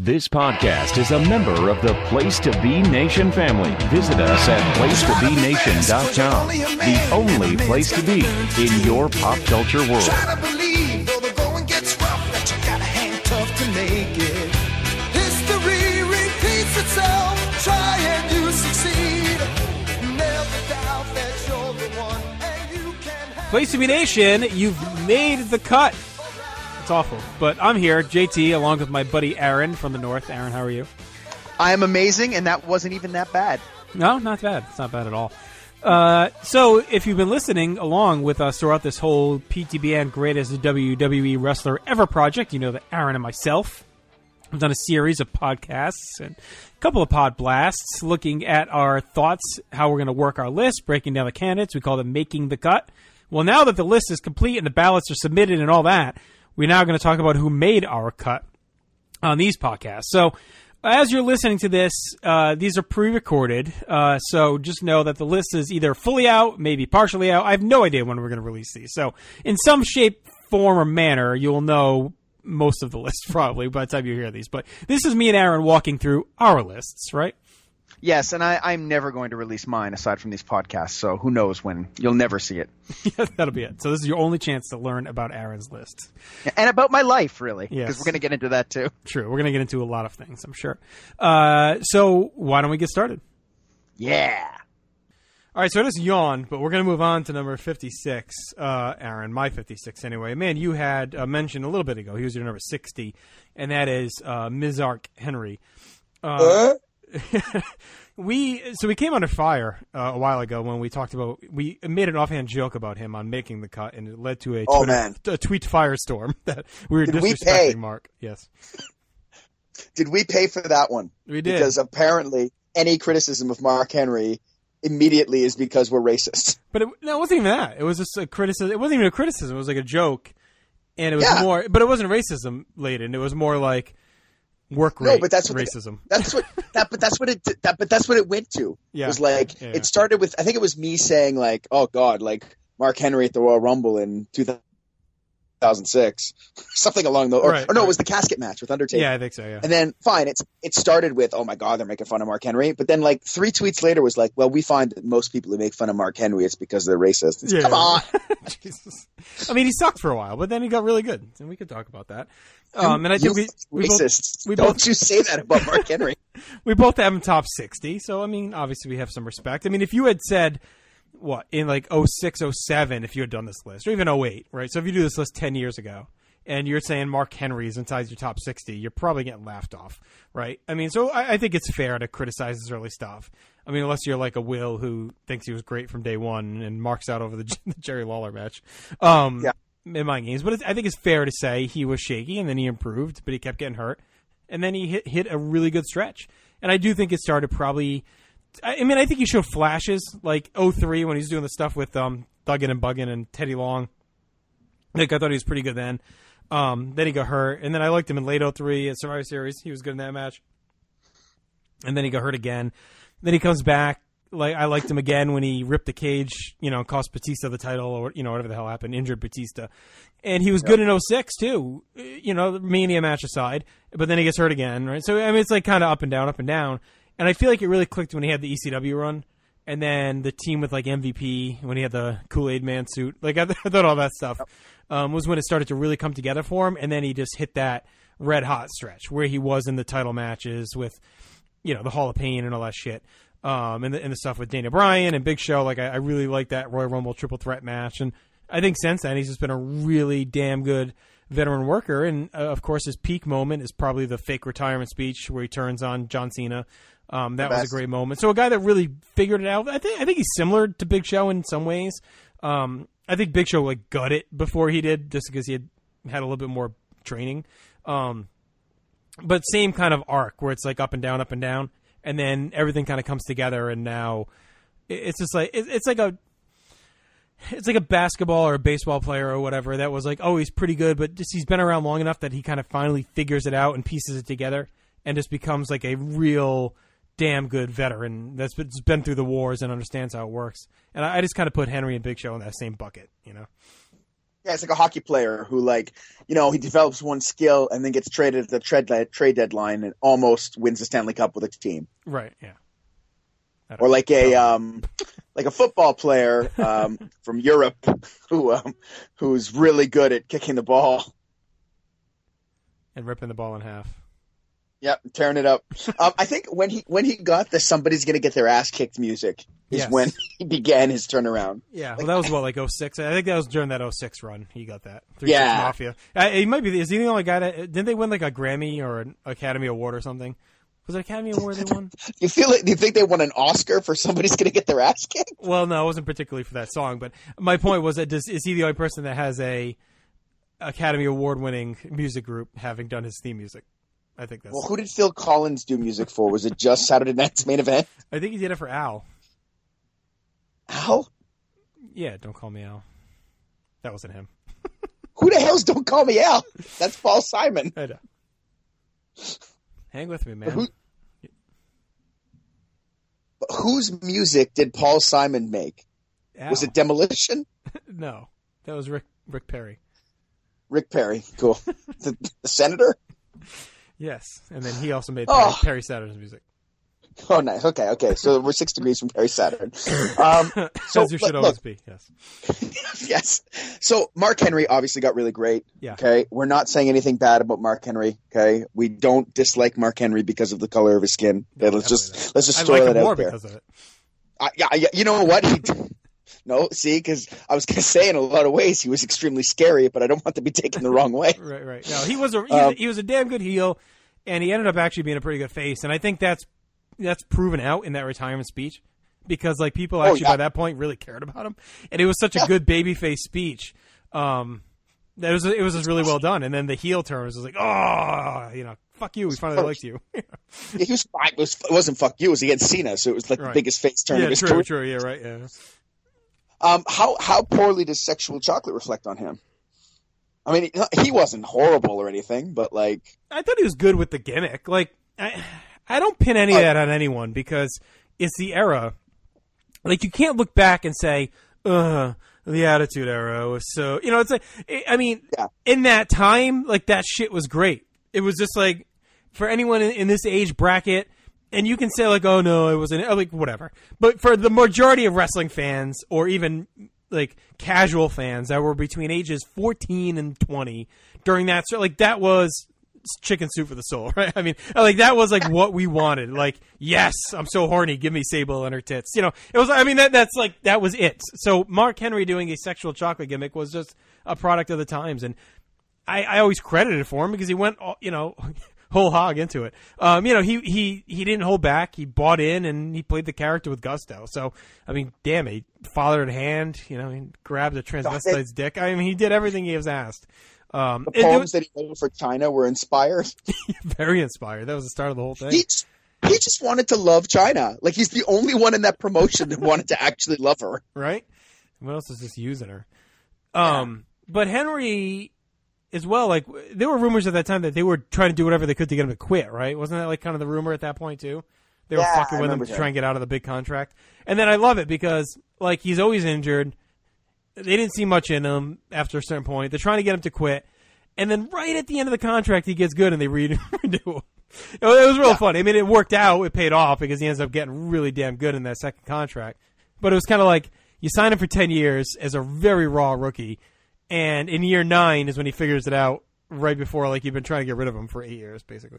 This podcast is a member of the Place to Be Nation family. Visit us at placetobenation.com, the only place to be in your pop culture world. Try to believe, though the going gets rough, that you gotta hang tough to make it. History repeats itself. Try and you succeed. Never doubt that you're the one, and you can have. Place to Be Nation, you've made the cut. It's awful, but I'm here, JT, along with my buddy Aaron from the north. Aaron, how are you? I am amazing, and that wasn't even that bad. No, not bad. It's not bad at all. So, if you've been listening along with us throughout this whole PTBN Greatest WWE Wrestler Ever project, you know that Aaron and myself have done a series of podcasts and a couple of pod blasts looking at our thoughts, how we're going to work our list, breaking down the candidates. We call them Making the Cut. Well, now that the list is complete and the ballots are submitted and all that, we're now going to talk about who made our cut on these podcasts. So, as you're listening to this, these are pre-recorded, so just know that the list is either fully out, maybe partially out. I have no idea when we're going to release these. So, in some shape, form, or manner, you'll know most of the list probably by the time you hear these. But this is me and Aaron walking through our lists, right? Yes, and I'm never going to release mine aside from these podcasts, so who knows when. You'll never see it. Yeah, that'll be it. So this is your only chance to learn about Aaron's list. And about my life, really, because Yes. we're going to get into that too. True. We're going to get into a lot of things, I'm sure. So why don't we get started? Yeah. All right, so I just yawned, but we're going to move on to number 56, Aaron, my 56 anyway. Man, you had mentioned a little bit ago, he was your number 60, and that is Mizark Henry. We came under fire a while ago when we talked about, we made an offhand joke about him on making the cut, and it led to a tweet firestorm that we were disrespecting Mark. Yes. Did we pay for that one? We did. Because apparently any criticism of Mark Henry immediately is because we're racist. But it wasn't even that. It was just a criticism. It wasn't even a criticism. It was like a joke, and it was Yeah. more. But it wasn't racism laden. It was more like work rate. No, but that's what racism. That's what it went to. Yeah. It was like Yeah. It started with, I think it was me saying like, "Oh God, like Mark Henry at the Royal Rumble in 2006," something along those. Right, or no, right. it was the casket match with Undertaker. Yeah, I think so. Yeah. And then fine, it started with, "Oh my God, they're making fun of Mark Henry," but then like 3 tweets later was like, "Well, we find that most people who make fun of Mark Henry, it's because they're racist." It's, Yeah. Come on. Jesus. I mean, he sucked for a while, but then he got really good, and we could talk about that. And I think we Racists. both Don't you say that about Mark Henry. we both have him top 60. So I mean, obviously we have some respect. I mean, if you had said what in like 06, 07, if you had done this list, or even 08, right? So if you do this list 10 years ago, and you're saying Mark Henry is inside your top 60, you're probably getting laughed off, right? I mean, so I think it's fair to criticize his early stuff. I mean, unless you're like a Will who thinks he was great from day one and marks out over the Jerry Lawler match. Yeah. In my games, but I think it's fair to say he was shaky and then he improved, but he kept getting hurt, and then he hit a really good stretch. And I do think it started probably. I mean, I think he showed flashes like 03 when he was doing the stuff with Thuggin and Buggin and Teddy Long. Like I thought he was pretty good then. Then he got hurt, and then I liked him in late 03 at Survivor Series. He was good in that match, and then he got hurt again. Then he comes back. Like I liked him again when he ripped the cage, cost Batista the title, or whatever the hell happened, injured Batista, and he was good in 06 too. The Mania match aside, but then he gets hurt again, right? So I mean, it's like kind of up and down, and I feel like it really clicked when he had the ECW run, and then the team with like MVP when he had the Kool-Aid Man suit. Like I thought all that stuff was when it started to really come together for him, and then he just hit that red hot stretch where he was in the title matches with, the Hall of Pain and all that shit. And the stuff with Dana Bryan and Big Show, like I really like that Royal Rumble triple threat match, and I think since then he's just been a really damn good veteran worker. And of course, his peak moment is probably the fake retirement speech where he turns on John Cena. That was a great moment. So a guy that really figured it out. I think he's similar to Big Show in some ways. I think Big Show like got it before he did, just because he had a little bit more training. But same kind of arc where it's like up and down. And then everything kind of comes together, and now it's just like it's like a basketball or a baseball player or whatever that was like, oh, he's pretty good, but just he's been around long enough that he kind of finally figures it out and pieces it together, and just becomes like a real damn good veteran that's been through the wars and understands how it works. And I just kind of put Henry and Big Show in that same bucket, Yeah, it's like a hockey player who, like, he develops one skill and then gets traded at the trade deadline and almost wins the Stanley Cup with a team. Right. Yeah. Or like a football player from Europe who's really good at kicking the ball and ripping the ball in half. Yep, tearing it up. I think when he got the "somebody's gonna get their ass kicked" music is when he began his turnaround. Yeah, well, that was what, like 06? I think that was during that 06 run. He got that. 3 6 Mafia. He might be. Is he the only guy that didn't they win like a Grammy or an Academy Award or something? Was it Academy Award they won? Do you think they won an Oscar for "Somebody's Gonna Get Their Ass Kicked"? Well, no, it wasn't particularly for that song. But my point was that is he the only person that has a Academy Award winning music group having done his theme music? I think that's. Well, who did Phil Collins do music for? Was it just Saturday Night's Main Event? I think he did it for Al. Al? Yeah, Don't Call Me Al. That wasn't him. Who the hell's Don't Call Me Al? That's Paul Simon. I know. Hang with me, man. Whose music did Paul Simon make? Al. Was it Demolition? No, that was Rick Perry. Rick Perry, cool. the senator? Yes, and then he also made Perry Saturn's music. Oh, nice. Okay. So we're 6 degrees from Perry Saturn. As you should always be, yes. Yes. So Mark Henry obviously got really great. Yeah. Okay. We're not saying anything bad about Mark Henry. Okay. We don't dislike Mark Henry because of the color of his skin. Okay? Let's just throw that out there. Because of it. Yeah. You know what? No, see, because I was going to say in a lot of ways he was extremely scary, but I don't want to be taken the wrong way. Right. No, he was a damn good heel, and he ended up actually being a pretty good face, and I think that's proven out in that retirement speech because like people by that point really cared about him, and it was such a good babyface speech. It was just really well done, and then the heel turn was like, fuck you, we finally liked you. He was fine. It wasn't fuck you. It was against Cena, so it was like the biggest face turn of his career. True. Yeah, right. Yeah. How poorly does Sexual Chocolate reflect on him? I mean, he wasn't horrible or anything, but like I thought he was good with the gimmick. Like I don't pin any of that on anyone because it's the era. Like you can't look back and say, the Attitude Era was so. It's like I mean, in that time, like that shit was great. It was just like for anyone in this age bracket. And you can say like, oh no, it wasn't like whatever. But for the majority of wrestling fans, or even like casual fans that were between ages 14 and 20 during that, so like that was chicken soup for the soul, right? I mean, like that was like what we wanted. Like, yes, I'm so horny. Give me Sable and her tits. It was. I mean, that's like that was it. So Mark Henry doing a Sexual Chocolate gimmick was just a product of the times, and I always credited for him because he went, whole hog into it. He didn't hold back. He bought in and he played the character with gusto. So, I mean, damn, he fathered a hand, he grabbed a transvestite's dick. I mean, he did everything he was asked. The poems that he wrote for China were inspired. Very inspired. That was the start of the whole thing. He just wanted to love China. Like, he's the only one in that promotion that wanted to actually love her. Right? What else is just using her? But Henry as well, like, there were rumors at that time that they were trying to do whatever they could to get him to quit, right? Wasn't that, like, kind of the rumor at that point, too? They were fucking with him to try and get out of the big contract. And then I love it because, like, he's always injured. They didn't see much in him after a certain point. They're trying to get him to quit. And then right at the end of the contract, he gets good and they renew him. It was real fun. I mean, it worked out. It paid off because he ends up getting really damn good in that second contract. But it was kind of like you sign him for 10 years as a very raw rookie. And in year 9 is when he figures it out right before, like, you've been trying to get rid of him for 8 years, basically.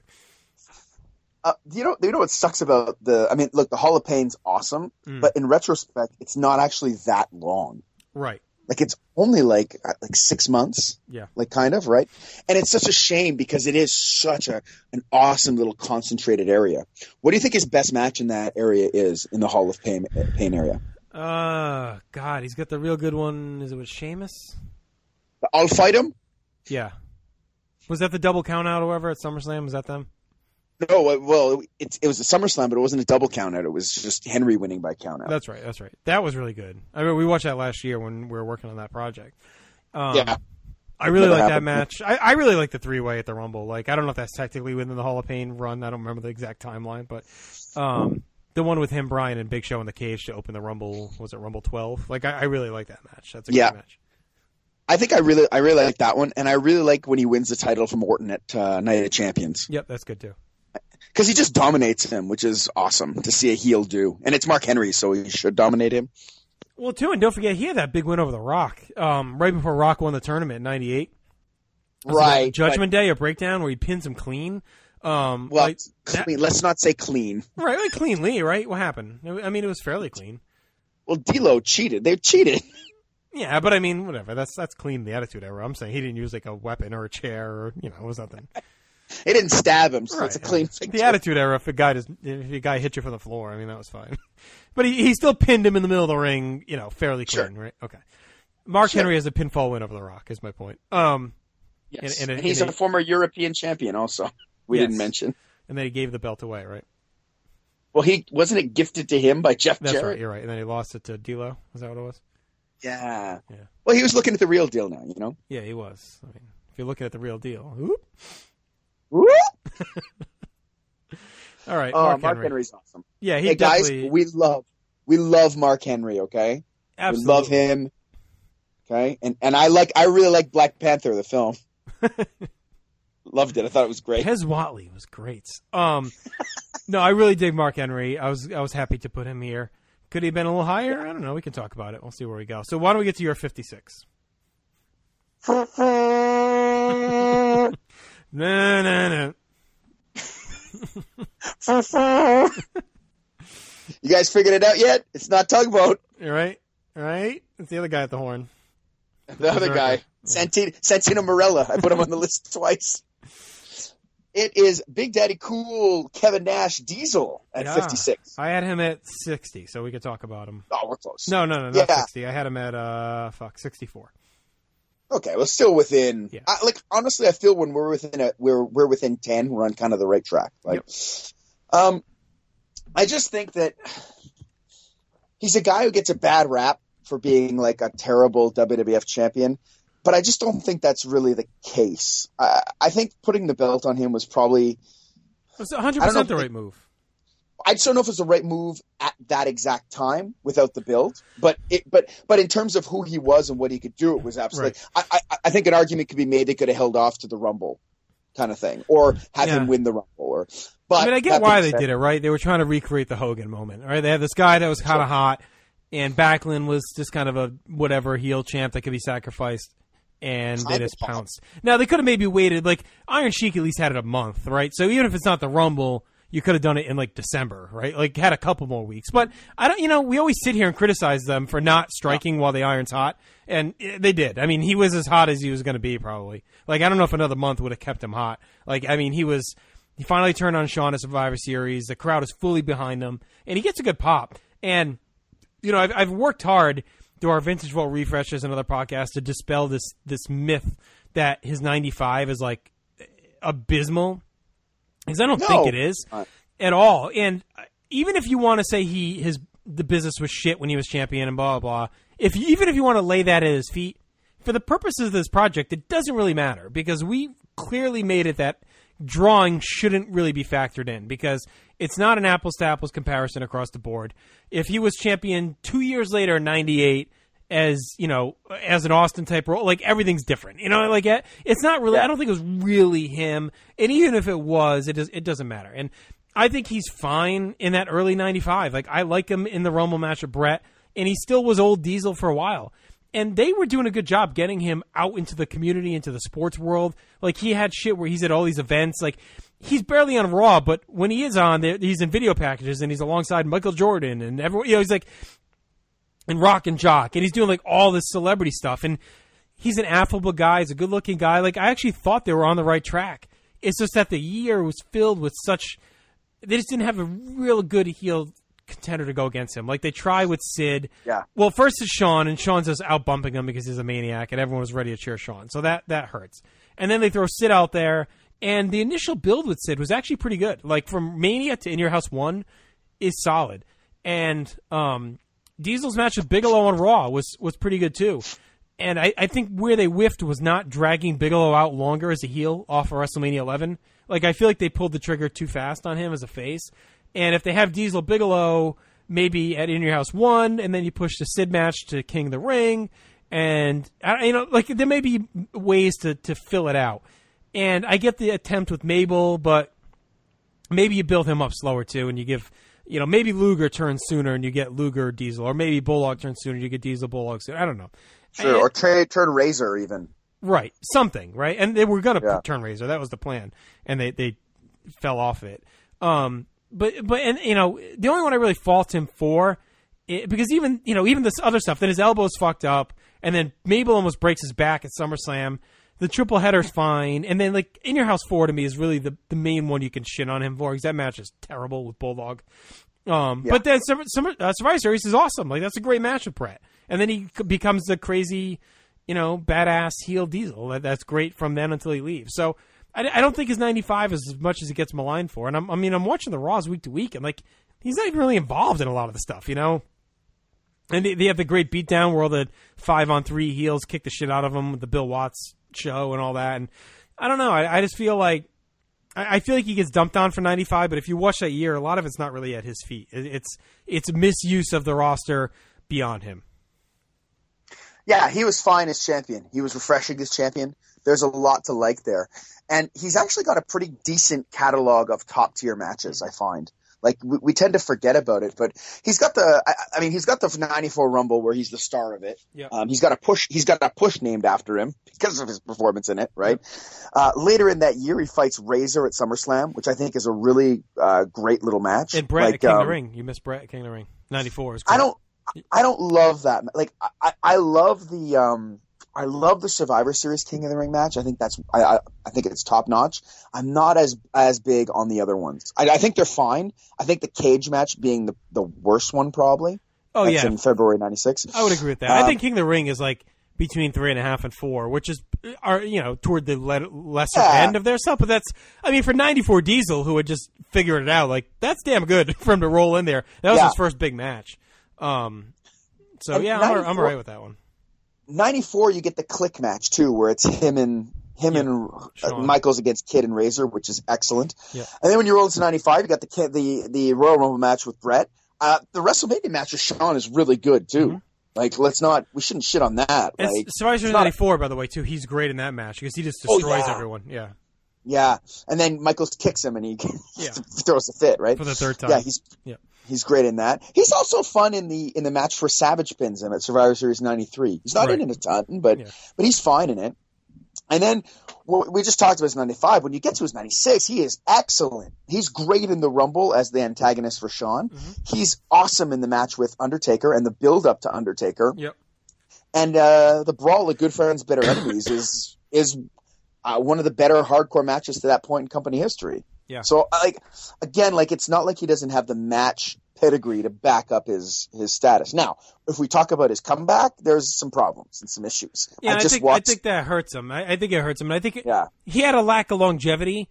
You know what sucks about look, the Hall of Pain's awesome, but in retrospect, it's not actually that long. Right. Like, it's only like 6 months. Yeah. Like, kind of, right? And it's such a shame because it is such an awesome little concentrated area. What do you think his best match in that area is, in the Hall of Pain area? God, he's got the real good one. Is it with Sheamus? I'll fight him? Yeah. Was that the double count out or whatever at SummerSlam? Was that them? No, well, it was a SummerSlam, but it wasn't a double count out. It was just Henry winning by count out. That's right. That was really good. I mean, we watched that last year when we were working on that project. Yeah. I really like that match. I really like the 3-way at the Rumble. Like, I don't know if that's technically within the Hall of Pain run. I don't remember the exact timeline, but the one with him, Bryan, and Big Show in the cage to open the Rumble, was it Rumble 12? Like, I really like that match. That's a great match. I think I really like that one, and I really like when he wins the title from Orton at Night of Champions. Yep, that's good too. Because he just dominates him, which is awesome to see a heel do. And it's Mark Henry, so he should dominate him. Well, too, and don't forget, he had that big win over The Rock right before Rock won the tournament in '98. Right. Judgment Day, a breakdown where he pins him clean. Clean. Let's not say clean. Right, like cleanly, right? What happened? I mean, it was fairly clean. Well, D'Lo cheated. They cheated. Yeah, but I mean, whatever. That's clean in the Attitude Era. I'm saying he didn't use like a weapon or a chair or, it was nothing. They didn't stab him, so Right. it's a clean victory. The Attitude Era, if a guy hit you from the floor, I mean, that was fine. But he still pinned him in the middle of the ring, fairly clean, Sure. right? Okay. Mark Henry has a pinfall win over The Rock, is my point. Yes. And he's a former European champion also. We didn't mention. And then he gave the belt away, right? Well, wasn't it gifted to him by Jeff That's Jarrett? right, you're right. And then he lost it to D'Lo. Is that what it was? Yeah. Yeah. Well, he was looking at the real deal now, Yeah, he was. I mean, if you're looking at the real deal. Whoop. Whoop! All right, Oh, Mark Mark Henry. Henry's awesome. Yeah, he Hey guys, definitely. we love Mark Henry. Okay, Absolutely. we love him. Okay, and I really like Black Panther, the film. Loved it. I thought it was great. Hez Watley was great. No, I really dig Mark Henry. I was happy to put him here. Could he have been a little higher? I don't know. We can talk about it. We'll see where we go. So why don't we get to your 56? No. You guys figured it out yet? It's not Tugboat. All right. It's the other guy at the horn. The other guy, Santino Marella. I put him on the list twice. It is Big Daddy Cool Kevin Nash Diesel at 56. I had him at 60, so we could talk about him. Oh, we're close. No, not 60. I had him at 64. Okay, well, still within. Yeah. Honestly, I feel when we're within 10, we're on kind of the right track. I just think that he's a guy who gets a bad rap for being like a terrible WWF champion, but I just don't think that's really the case. I think putting the belt on him was probably. It's 100% the right move. I just don't know if it's the right move at that exact time without the build, but in terms of who he was and what he could do, it was absolutely. Right. I think an argument could be made they could have held off to the Rumble, kind of thing, or have him win the Rumble. But I get why they did it, right? They were trying to recreate the Hogan moment, right? They had this guy that was kind of hot, and Backlund was just kind of a whatever heel champ that could be sacrificed. And they just pounced. Now, they could have maybe waited. Like, Iron Sheik at least had it a month, right? So even if it's not the Rumble, you could have done it in, like, December, right? Like, had a couple more weeks. But, we always sit here and criticize them for not striking while the iron's hot. And they did. I mean, he was as hot as he was going to be, probably. Like, I don't know if another month would have kept him hot. Like, I mean, he finally turned on Shawn at Survivor Series. The crowd is fully behind him. And he gets a good pop. And, I've worked hard through our Vintage Vault refreshes and other podcasts to dispel this myth that his 95 is like abysmal, because I don't think it is at all. And even if you want to say the business was shit when he was champion and blah blah blah, even if you want to lay that at his feet, for the purposes of this project, it doesn't really matter, because we clearly made it that drawing shouldn't really be factored in, because it's not an apples to apples comparison across the board. If he was champion 2 years later in 98 as an Austin type role, like, everything's different, like, it's not really, I don't think it was really him. And even if it was, it doesn't matter. And I think he's fine in that early 95. Like, I like him in the Rumble match with Brett, and he still was old Diesel for a while. And they were doing a good job getting him out into the community, into the sports world. Like, he had shit where he's at all these events. Like, he's barely on Raw, but when he is on, he's in video packages, and he's alongside Michael Jordan and everyone. He's like, and Rock and Jock, and he's doing like all this celebrity stuff. And he's an affable guy. He's a good-looking guy. Like, I actually thought they were on the right track. It's just that the year was filled with they just didn't have a real good heel contender to go against him. Like, they try with Sid. Yeah. Well, first is Shawn, and Shawn's just out bumping him because he's a maniac, and everyone was ready to cheer Shawn. So that hurts. And then they throw Sid out there, and the initial build with Sid was actually pretty good. Like, from Mania to In Your House 1 is solid. And Diesel's match with Bigelow on Raw was pretty good too. And I think where they whiffed was not dragging Bigelow out longer as a heel off of WrestleMania 11. Like, I feel like they pulled the trigger too fast on him as a face. And if they have Diesel Bigelow maybe at In Your House 1, and then you push the Sid match to King of the Ring, And like there may be ways to fill it out. And I get the attempt with Mabel, but maybe you build him up slower too, and you give, maybe Luger turns sooner and you get Luger Diesel, or maybe Bulldog turns sooner and you get Diesel Bulldog sooner. I don't know. Sure, or turn Razor even. Right, something, right? And they were going to turn Razor. That was the plan, and they fell off it. But the only one I really fault him for, because even this other stuff, then his elbow's fucked up, and then Mabel almost breaks his back at SummerSlam. The triple header's fine, and then like In Your House 4 to me is really the main one you can shit on him for, because that match is terrible with Bulldog. But then Survivor Series is awesome. Like that's a great match with Brett, and then he becomes the crazy, badass heel Diesel. That's great from then until he leaves. So I don't think his 95 is as much as he gets maligned for. And I'm watching the Raws week to week, and like he's not even really involved in a lot of the stuff, And they have the great beatdown where all the 5-on-3 heels kick the shit out of him with the Bill Watts show and all that. And I don't know. I just feel like he gets dumped on for 95. But if you watch that year, a lot of it's not really at his feet. It's misuse of the roster beyond him. Yeah, he was fine as champion. He was refreshing as champion. There's a lot to like there, and he's actually got a pretty decent catalog of top tier matches. I find. Like we tend to forget about it, but he's got the 94 Rumble where he's the star of it. Yeah. He's got a push named after him because of his performance in it, right? Later in that year, he fights Razor at SummerSlam, which I think is a really great little match. And Brett at King of the Ring. You missed Brett at King of the Ring. 94 is great. I don't love that. Like I love the Survivor Series King of the Ring match. I think I think it's top notch. I'm not as big on the other ones. I think they're fine. I think the cage match being the worst one probably. Oh, That's in February '96. I would agree with that. I think King of the Ring is like between 3.5 and 4, which is toward the lesser end of their stuff. But that's, for 94 Diesel, who had just figured it out, like that's damn good for him to roll in there. That was his first big match. I'm all right with that one. 94, you get the click match too, where it's him and Michaels against Kid and Razor, which is excellent. Yeah. And then when you roll into 95, you got the Royal Rumble match with Brett. The WrestleMania match with Shawn is really good too. Mm-hmm. Like we shouldn't shit on that. And like, Survivor Series 94, by the way, too. He's great in that match because he just destroys everyone. Yeah. Yeah, and then Michaels kicks him and he throws a fit, right? For the third time. Yeah, he's great in that. He's also fun in the match for Savage pins him at Survivor Series 93. He's not in it a ton, but he's fine in it. And then we just talked about his 95. When you get to his 96, he is excellent. He's great in the Rumble as the antagonist for Shawn. Mm-hmm. He's awesome in the match with Undertaker and the build up to Undertaker. Yep. And the Brawl of Good Friends, Bitter Enemies is one of the better hardcore matches to that point in company history. Yeah. So it's not like he doesn't have the match pedigree to back up his status. Now, if we talk about his comeback, there's some problems and some issues. Yeah, I think that hurts him. I think it hurts him. And I think he had a lack of longevity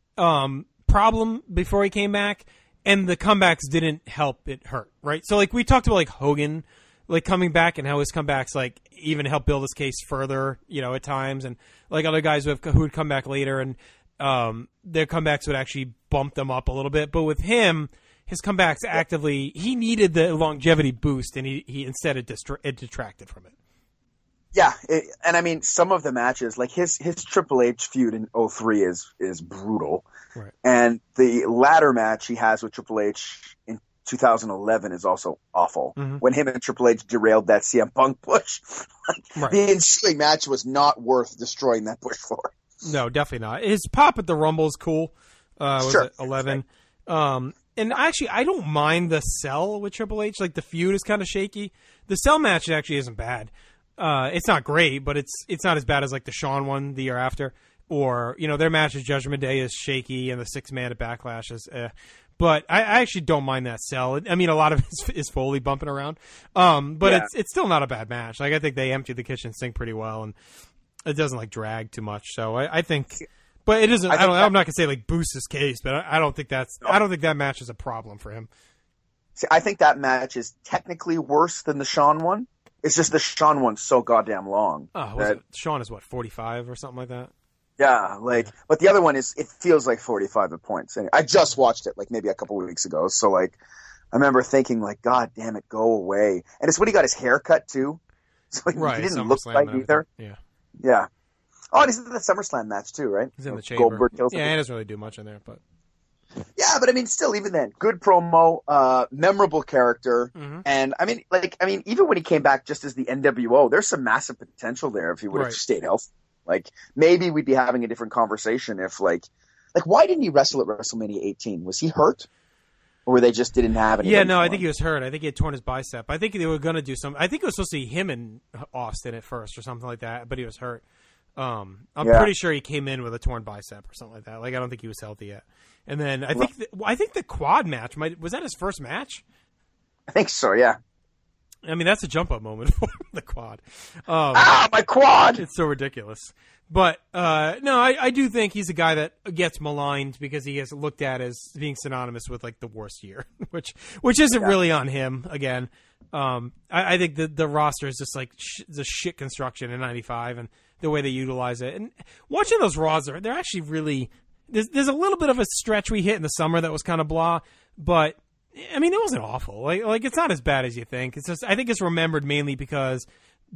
problem before he came back, and the comebacks didn't help it hurt, right? So like we talked about like Hogan like coming back and how his comebacks like even help build his case further, at times, and like other guys who would come back later and their comebacks would actually bump them up a little bit. But with him, his comebacks he needed the longevity boost, and he instead it detracted from it. Yeah, and some of the matches, like his Triple H feud in 03 is brutal, right? And the latter match he has with Triple H in 2011 is also awful. Mm-hmm. When him and Triple H derailed that CM Punk push, the ensuing match was not worth destroying that push for. No, definitely not. His pop at the Rumble is cool. Was it 11? Right. And actually, I don't mind the cell with Triple H. Like the feud is kind of shaky. The cell match actually isn't bad. It's not great, but it's not as bad as like the Shawn one the year after, or their match at Judgment Day is shaky, and the 6-man at Backlash is. But I actually don't mind that cell. A lot of it is Foley bumping around, but it's still not a bad match. Like I think they emptied the kitchen sink pretty well, and it doesn't like drag too much. So I think, but it isn't. I'm not gonna say like boost his case, but I don't think I don't think that match is a problem for him. See, I think that match is technically worse than the Shawn one. It's just the Shawn one's so goddamn long. Oh, Shawn is what, 45 or something like that? Yeah, but the other one it feels like 45 at points. Anyway, I just watched it like maybe a couple of weeks ago, so like I remember thinking like, God damn it, go away. And it's when he got his hair cut too. So he Right, didn't look SummerSlam right and either. everything. Yeah. Oh, and he's in the SummerSlam match too, right? He's in the chamber. Goldberg kills him. Yeah, he doesn't really do much in there, but Yeah, but I mean, still, even then, good promo, memorable character, and I mean, even when he came back just as the NWO, there's some massive potential there if he would have Right. stayed healthy. Like, maybe we'd be having a different conversation if, like, why didn't he wrestle at WrestleMania 18? Was he hurt, or they just didn't have it? yeah, no, I think he was hurt. I think he had torn his bicep. I think they were going to do some. I think it was supposed to be him and Austin at first or something like that, but he was hurt. I'm pretty sure he came in with a torn bicep or something like that. Like, I don't think he was healthy yet. And then I think the quad match was that his first match. I think so. Yeah. I mean, that's a jump up moment for the quad. My quad! It's so ridiculous. But no, I do think he's a guy that gets maligned because he gets looked at as being synonymous with like the worst year, which isn't really on him. Again, I think the roster is just like the shit construction in '95 and the way they utilize it. And watching those Raws, they're actually really there's a little bit of a stretch we hit in the summer that was kind of blah, but I mean it wasn't awful. Like it's not as bad as you think. It's just I think it's remembered mainly because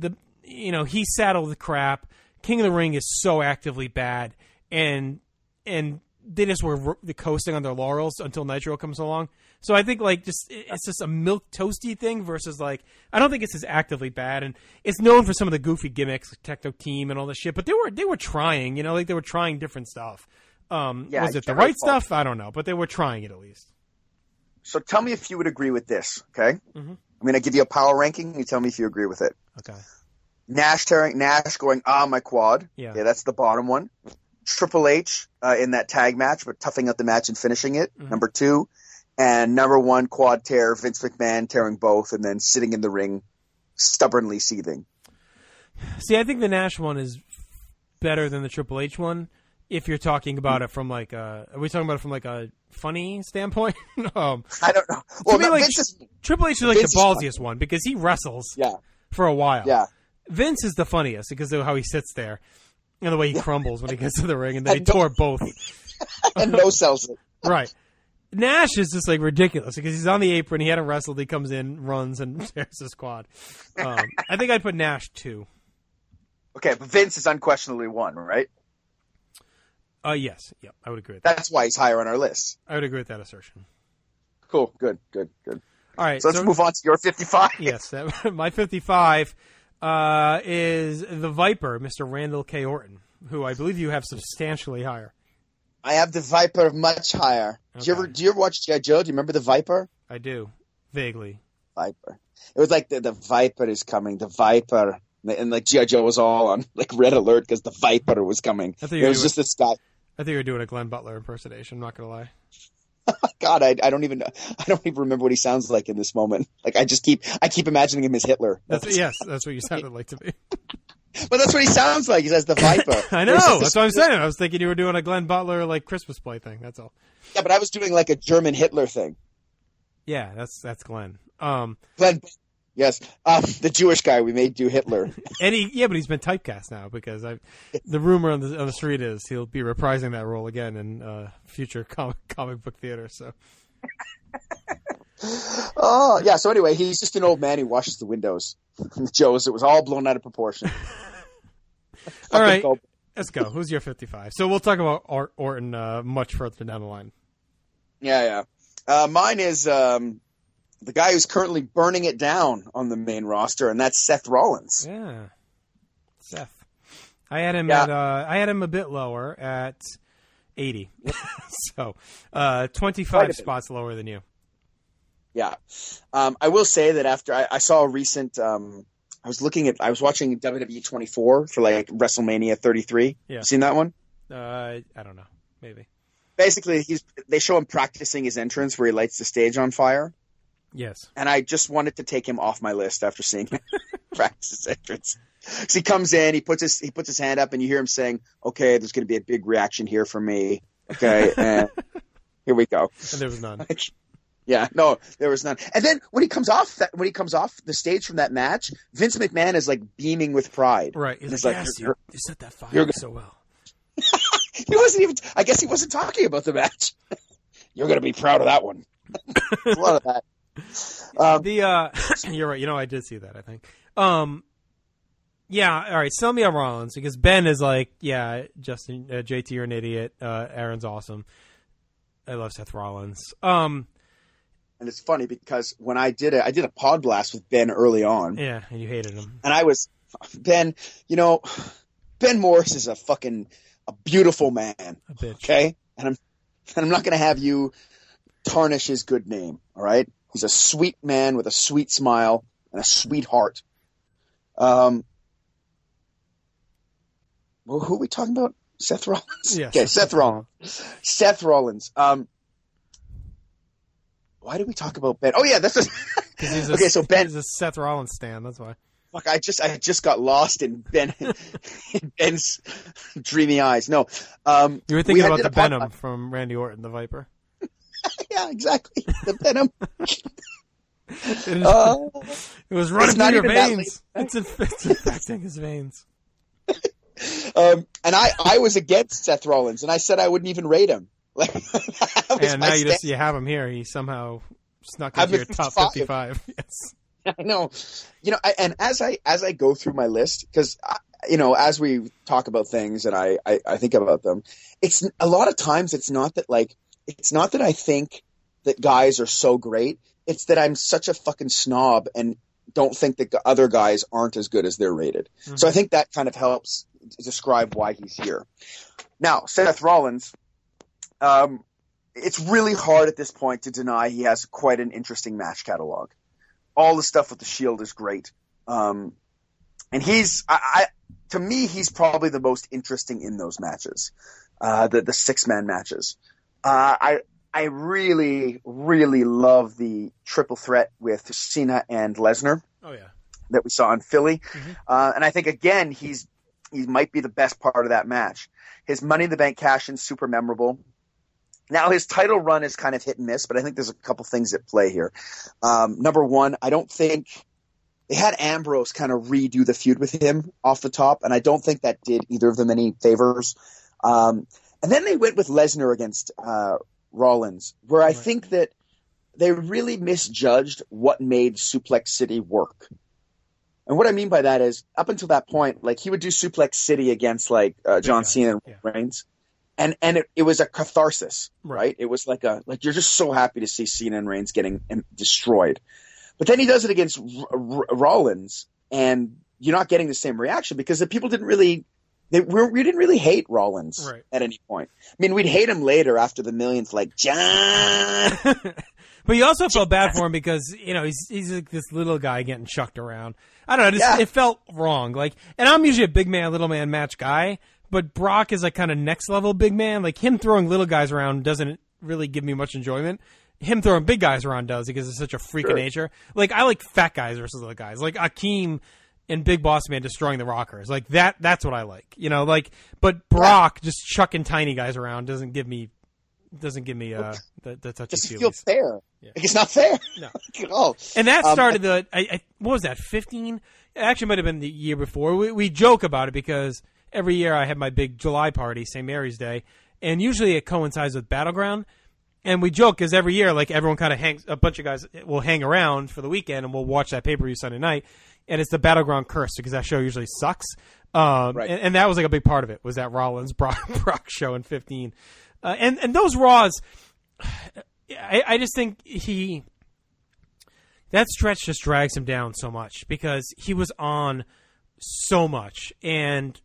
he saddled the crap. King of the Ring is so actively bad, and they just were coasting on their laurels until Nitro comes along. So I think it's just a milk toasty thing versus I don't think it's as actively bad, and it's known for some of the goofy gimmicks, like Techno Team and all this shit. But they were trying, they were trying different stuff. Was it the right stuff? I don't know, but they were trying it at least. So tell me if you would agree with this, okay? Mm-hmm. I'm going to give you a power ranking, and you tell me if you agree with it. Okay. Nash going, my quad. Yeah. Okay, that's the bottom one. Triple H in that tag match, but toughing out the match and finishing it, number 2. And number 1, quad tear, Vince McMahon tearing both, and then sitting in the ring, stubbornly seething. See, I think the Nash one is better than the Triple H one. If you're talking about it from are we talking about it from a funny standpoint? I don't know. Well, to me, Triple H is Vince the ballsiest one because he wrestles for a while. Yeah. Vince is the funniest because of how he sits there and the way he crumbles when he gets to the ring, and then he tore both. And no sells it. Right. Nash is just ridiculous because he's on the apron, he hadn't wrestled, he comes in, runs, and tears his quad. I think I'd put Nash 2. Okay, but Vince is unquestionably 1, right? Yes. Yep, I would agree with that. That's why he's higher on our list. I would agree with that assertion. Cool. Good. All right. So let's move on to your 55. Yes. My 55 is the Viper, Mr. Randall K. Orton, who I believe you have substantially higher. I have the Viper much higher. Okay. Do you ever watch G.I. Joe? Do you remember the Viper? I do. Vaguely. Viper. It was like the Viper is coming. The Viper. And G.I. Joe was all on red alert because the Viper was coming. It was just this guy. I think you were doing a Glenn Butler impersonation. I'm not going to lie. God, I don't even remember what he sounds like in this moment. I keep imagining him as Hitler. That's what you sounded like to me. But that's what he sounds like. He says the Viper. I know. That's what I'm saying. I was thinking you were doing a Glenn Butler Christmas play thing. That's all. Yeah, but I was doing a German Hitler thing. Yeah, that's Glenn. Glenn. Yes, the Jewish guy we made do Hitler. But he's been typecast now because the rumor on the street is he'll be reprising that role again in future comic book theater. So. Oh yeah. So anyway, he's just an old man who washes the windows. Joe's. It was all blown out of proportion. All right, let's go. Who's your 55? So we'll talk about Orton much further down the line. Yeah. Mine is. The guy who's currently burning it down on the main roster, and that's Seth Rollins. Yeah, Seth. I had him I had him a bit lower at 80, so 25 spots lower than you. Yeah, I will say that after I saw a recent, I was watching WWE 24 for WrestleMania 33. Yeah, seen that one? I don't know, maybe. Basically, they show him practicing his entrance where he lights the stage on fire. Yes. And I just wanted to take him off my list after seeing him practice his entrance. Because he comes in, he puts his hand up, and you hear him saying, "Okay, there's going to be a big reaction here from me." Okay, and here we go. And there was none. Yeah, no, there was none. And then when he comes off the stage from that match, Vince McMahon is beaming with pride. Right. He's like, yes, you set that fire so well. He wasn't even. I guess he wasn't talking about the match. You're going to be proud of that one. There's a lot of that. You're right. I did see that. I think Yeah, all right. Sell me on Rollins because Ben is like, yeah, Justin, JT, you're an idiot. Aaron's awesome. I love Seth Rollins. And it's funny because when I did a pod blast with Ben early on. Yeah, and you hated him. And I was Ben. Ben Morris is a beautiful man. A bitch. Okay, and I'm not going to have you tarnish his good name. All right, he's a sweet man with a sweet smile and a sweet heart. Well, who are we talking about? Seth Rollins? Yeah, okay, Seth Rollins. Seth Rollins. Why did we talk about Ben? Oh, yeah, that's just... okay, so Ben... He's a Seth Rollins stan, that's why. Fuck, I just got lost in Ben's dreamy eyes. No. You were thinking about the Venom from Randy Orton, the Viper. Yeah, exactly. The Venom. It was running through your veins. It's infecting his veins. And I was against Seth Rollins, and I said I wouldn't even rate him. And now you have him here. He somehow snuck into your top 55. Yes, I know. And as I go through my list, because as we talk about things and I think about them, it's a lot of times it's not that I think that guys are so great. It's that I'm such a fucking snob and don't think that other guys aren't as good as they're rated. Mm-hmm. So I think that kind of helps describe why he's here. Now, Seth Rollins, it's really hard at this point to deny he has quite an interesting match catalog. All the stuff with the Shield is great. And to me, he's probably the most interesting in those matches, the 6-man matches. I really, really love the triple threat with Cena and Lesnar. Oh yeah, that we saw in Philly, mm-hmm. And I think again he might be the best part of that match. His Money in the Bank cash-in super memorable. Now his title run is kind of hit and miss, but I think there's a couple things at play here. Number one, I don't think they had Ambrose kind of redo the feud with him off the top, and I don't think that did either of them any favors. And then they went with Lesnar against Rollins, where I think that they really misjudged what made Suplex City work. And what I mean by that is, up until that point, he would do Suplex City against John Cena and Reigns, and it was a catharsis, right? It was you're just so happy to see Cena and Reigns getting destroyed. But then he does it against Rollins, and you're not getting the same reaction because the people didn't really. We didn't really hate Rollins at any point. I mean, we'd hate him later after the millionth, John. But you also felt bad for him because he's like this little guy getting chucked around. I don't know. It felt wrong. And I'm usually a big man, little man match guy, but Brock is kind of next level big man. Him throwing little guys around doesn't really give me much enjoyment. Him throwing big guys around does because it's such a freak of nature. I like fat guys versus little guys. Akeem and Big Boss Man destroying the Rockers. That's what I like. But Brock just chucking tiny guys around doesn't give me the touchy feelings. Doesn't feel fair. Yeah. It's not fair. No. At all. And that started what was that, 15? It actually might have been the year before. We joke about it because every year I have my big July party, St. Mary's Day, and usually it coincides with Battleground. And we joke because every year, everyone kind of a bunch of guys will hang around for the weekend and we'll watch that pay-per-view Sunday night. And it's the Battleground curse because that show usually sucks. And that was a big part of it was that Rollins Brock show in 15. And those Raws, I just think that stretch just drags him down so much because he was on so much and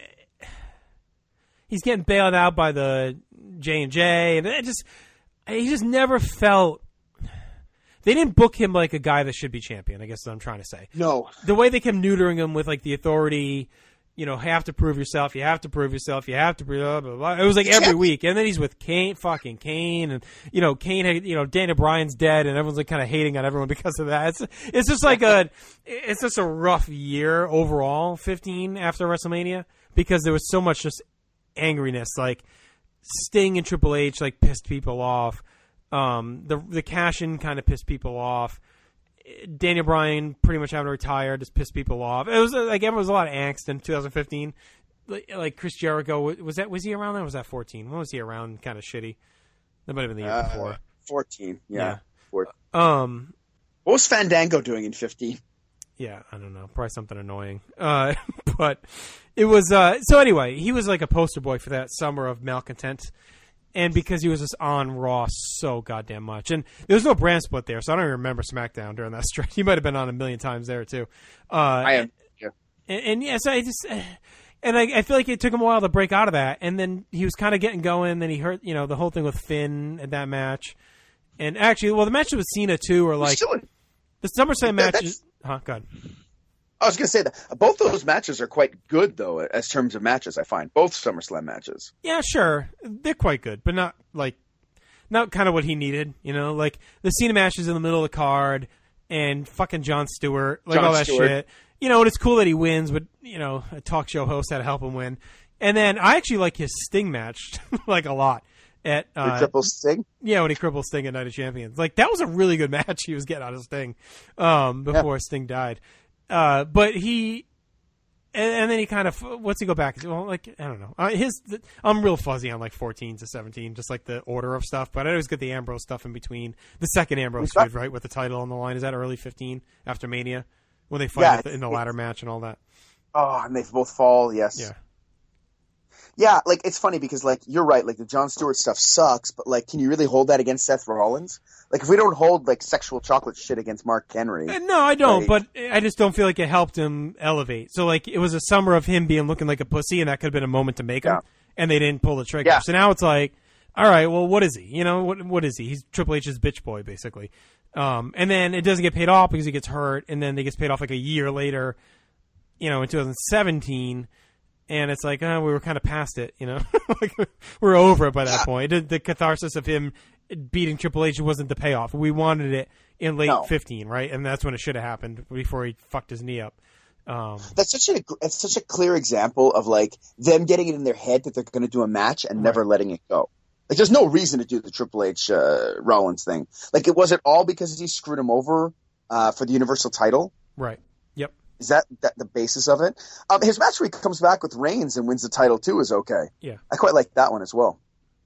he's getting bailed out by the J&J and he just never felt. They didn't book him like a guy that should be champion, I guess is what I'm trying to say. No. The way they kept neutering him with the authority, have to prove yourself, you have to prove yourself, you have to prove blah, blah, blah. It was every week. And then he's with Kane, and Kane had, Daniel Bryan's dead and everyone's kind of hating on everyone because of that. It's just it's just a rough year overall, 15 after WrestleMania, because there was so much just angriness, Sting and Triple H pissed people off. The cash-in kind of pissed people off. Daniel Bryan pretty much having to retire just pissed people off. It was everyone was a lot of angst in 2015. Chris Jericho, was he around then? Or was that 14? When was he around? Kind of shitty. That might have been the year before. 14, yeah. 14. What was Fandango doing in 15? Yeah, I don't know. Probably something annoying. But it was so anyway, he was like a poster boy for that summer of malcontent. And because he was just on Raw so goddamn much. And there was no brand split there, so I don't even remember SmackDown during that stretch. He might have been on a million times there, too. I am. Yeah. And yeah, so I just... And I feel like it took him a while to break out of that. And then he was kind of getting going. Then he hurt, the whole thing with Finn at that match. And actually, well, the matches with Cena, too, are like... The SummerSlam matches... Huh, go ahead. I was going to say that both those matches are quite good, though, as terms of matches, I find. Both SummerSlam matches. Yeah, sure. They're quite good, but not kind of what he needed, Like, the Cena match is in the middle of the card, and fucking Jon Stewart, all that shit. And it's cool that he wins, but, a talk show host had to help him win. And then I actually like his Sting match, a lot. At the triple Sting? Yeah, when he crippled Sting at Night of Champions. That was a really good match he was getting out of Sting before Sting died. But he, and then he kind of, what's he go back to? Well, I don't know. I'm real fuzzy on 14 to 17, just the order of stuff, but I always get the Ambrose stuff in between. The second Ambrose feud, right, with the title on the line. Is that early 15 after Mania? When they fight in the ladder match and all that. Oh, and they both fall, yes. Yeah. Yeah, it's funny because, you're right, the Jon Stewart stuff sucks, but, can you really hold that against Seth Rollins? If we don't hold, sexual chocolate shit against Mark Henry. No, I don't, but I just don't feel like it helped him elevate. So, it was a summer of him looking like a pussy, and that could have been a moment to make him, and they didn't pull the trigger. Yeah. So now it's all right, well, what is he? What is he? He's Triple H's bitch boy, basically. And then it doesn't get paid off because he gets hurt, and then it gets paid off a year later, in 2017. And it's we were kind of past it, we're over it by that point. The catharsis of him beating Triple H wasn't the payoff. We wanted it in late 15, right? And that's when it should have happened before he fucked his knee up. That's such a clear example of them getting it in their head that they're going to do a match and never letting it go. There's no reason to do the Triple H Rollins thing. It wasn't all because he screwed him over for the Universal title. Right. Yep. Is that the basis of it? His match where he comes back with Reigns and wins the title too is okay. Yeah. I quite like that one as well.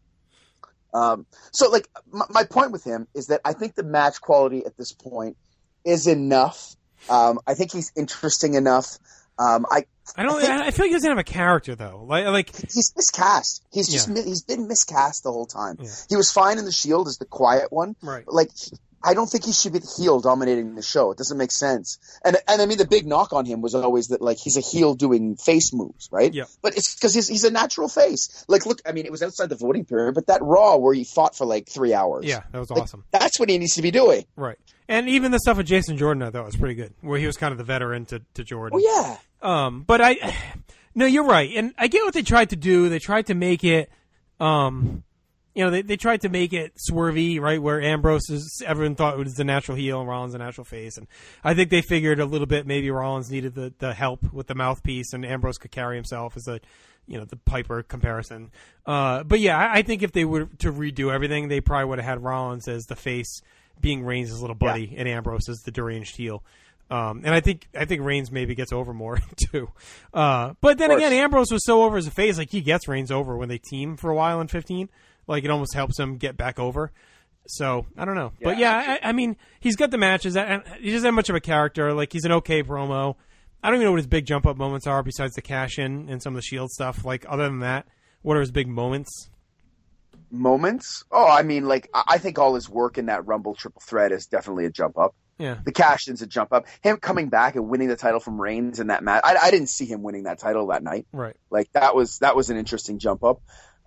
So my point with him is that I think the match quality at this point is enough. I think he's interesting enough. I feel like he doesn't have a character though. He's miscast. He's been miscast the whole time. Yeah. He was fine in the Shield as the quiet one. Right. But I don't think he should be the heel dominating the show. It doesn't make sense. And I mean, the big knock on him was always that he's a heel doing face moves, right? Yeah. But it's because he's a natural face. Look, I mean, it was outside the voting period, but that Raw where he fought for 3 hours. Yeah, that was awesome. That's what he needs to be doing. Right. And even the stuff with Jason Jordan, I thought was pretty good, where he was kind of the veteran to Jordan. Oh yeah. But no, you're right, and I get what they tried to do. They tried to make it, they tried to make it swervy, right? Where everyone thought it was the natural heel and Rollins the natural face. And I think they figured a little bit maybe Rollins needed the help with the mouthpiece and Ambrose could carry himself as the Piper comparison. But yeah, I think if they were to redo everything, they probably would have had Rollins as the face being Reigns' little buddy and Ambrose as the deranged heel. And I think Reigns maybe gets over more too. But then again, Ambrose was so over as a face, he gets Reigns over when they team for a while in 15. It almost helps him get back over. So, I don't know. Yeah. But yeah, I mean, he's got the matches. He doesn't have much of a character. He's an okay promo. I don't even know what his big jump-up moments are besides the cash-in and some of the Shield stuff. Other than that, what are his big moments? Moments? Oh, I mean, I think all his work in that Rumble triple threat is definitely a jump-up. Yeah. The cash-in's a jump-up. Him coming back and winning the title from Reigns in that match. I didn't see him winning that title that night. Right. That was an interesting jump-up.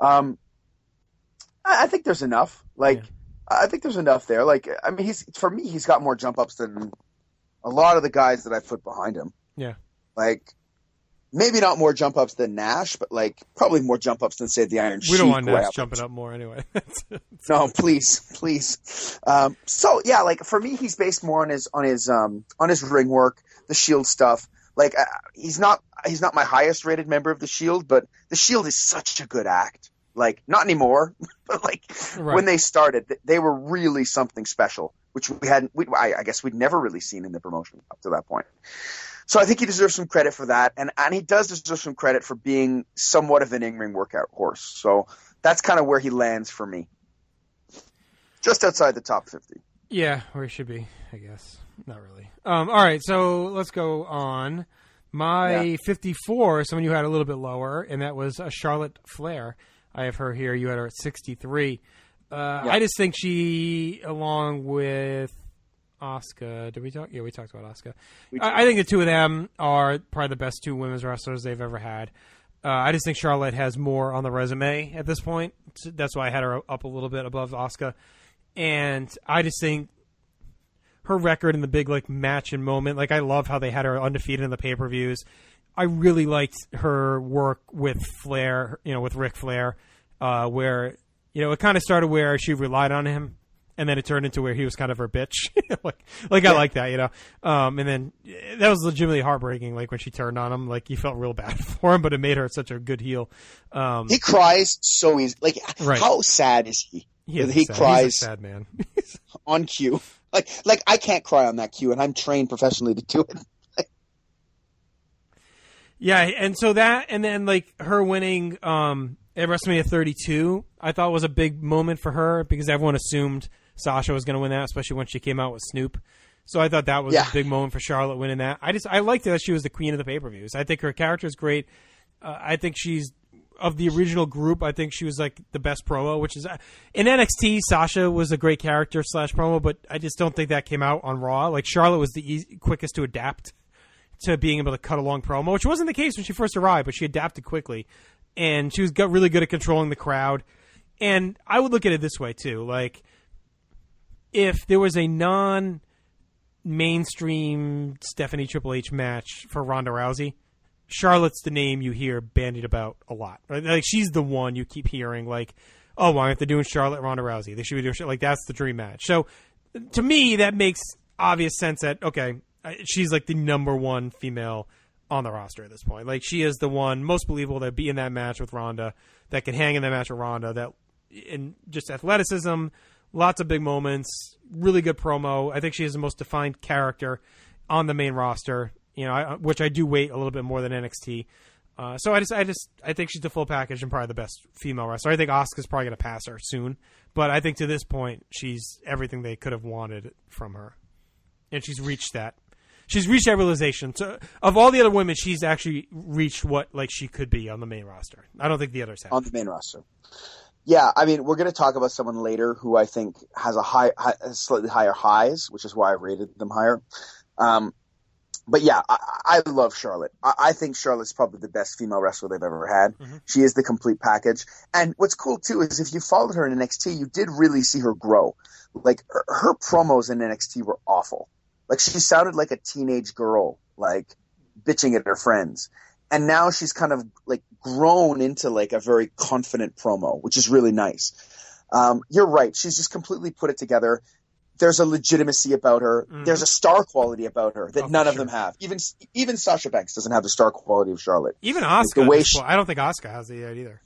I think there's enough. I think there's enough there. I mean, he's got more jump ups than a lot of the guys that I put behind him. Yeah. Maybe not more jump ups than Nash, but probably more jump ups than say the Iron Sheik. We don't want Nash jumping up more anyway. No, please. So yeah, for me, he's based more on his ring work, the Shield stuff. He's not my highest rated member of the Shield, but the Shield is such a good act. Not anymore, but when they started, they were really something special, which I guess we'd never really seen in the promotion up to that point. So I think he deserves some credit for that, and he does deserve some credit for being somewhat of an in-ring workout horse. So that's kind of where he lands for me. Just outside the top 50. Yeah, where he should be, I guess. not really. All right, so let's go on. My 54, someone you had a little bit lower, and that was Charlotte Flair. I have her here. You had her at 63. I just think she, along with Asuka, did we talk? Yeah, we talked about Asuka. I think the two of them are probably the best two women's wrestlers they've ever had. I just think Charlotte has more on the resume at this point. That's why I had her up a little bit above Asuka. And I just think her record in the big match and moment, I love how they had her undefeated in the pay-per-views. I really liked her work with Flair, with Ric Flair, where, it kind of started where she relied on him, and then it turned into where he was kind of her bitch. I like that, and then that was legitimately heartbreaking, when she turned on him. You felt real bad for him, but it made her such a good heel. He cries so easy. Right. How sad is he? He cries. He's a sad man. On cue. I can't cry on that cue, and I'm trained professionally to do it. Yeah, and so that, and then her winning at WrestleMania 32, I thought was a big moment for her because everyone assumed Sasha was going to win that, especially when she came out with Snoop. So I thought that was a big moment for Charlotte winning that. I liked that she was the queen of the pay-per-views. I think her character is great. I think she's, of the original group, I think she was the best promo, which is in NXT. Sasha was a great character / promo, but I just don't think that came out on Raw. Charlotte was the quickest to adapt to being able to cut a long promo, which wasn't the case when she first arrived, but she adapted quickly, and she got really good at controlling the crowd. And I would look at it this way too, if there was a non-mainstream Stephanie Triple H match for Ronda Rousey, Charlotte's the name you hear bandied about a lot. Right? She's the one you keep hearing, why aren't they doing Charlotte Ronda Rousey? They should be doing that's the dream match. So to me, that makes obvious sense that, okay, she's the number one female on the roster at this point. She is the one most believable that be in that match with Ronda, that can hang in that match with Ronda, that in just athleticism, lots of big moments, really good promo. I think she has the most defined character on the main roster. Which I do weight a little bit more than NXT. So I think she's the full package and probably the best female wrestler. I think Asuka's probably going to pass her soon, but I think to this point she's everything they could have wanted from her, and she's reached that. She's reached that realization. So of all the other women, she's actually reached what she could be on the main roster. I don't think the others have. On the main roster. Yeah, I mean, we're going to talk about someone later who I think has slightly higher highs, which is why I rated them higher. But yeah, I love Charlotte. I think Charlotte's probably the best female wrestler they've ever had. Mm-hmm. She is the complete package. And what's cool too is if you followed her in NXT, you did really see her grow. Her promos in NXT were awful. She sounded like a teenage girl, bitching at her friends. And now she's kind of grown into a very confident promo, which is really nice. You're right. She's just completely put it together. There's a legitimacy about her. Mm-hmm. There's a star quality about her that none of them have. Even Sasha Banks doesn't have the star quality of Charlotte. Even Asuka. I don't think Asuka has it yet either.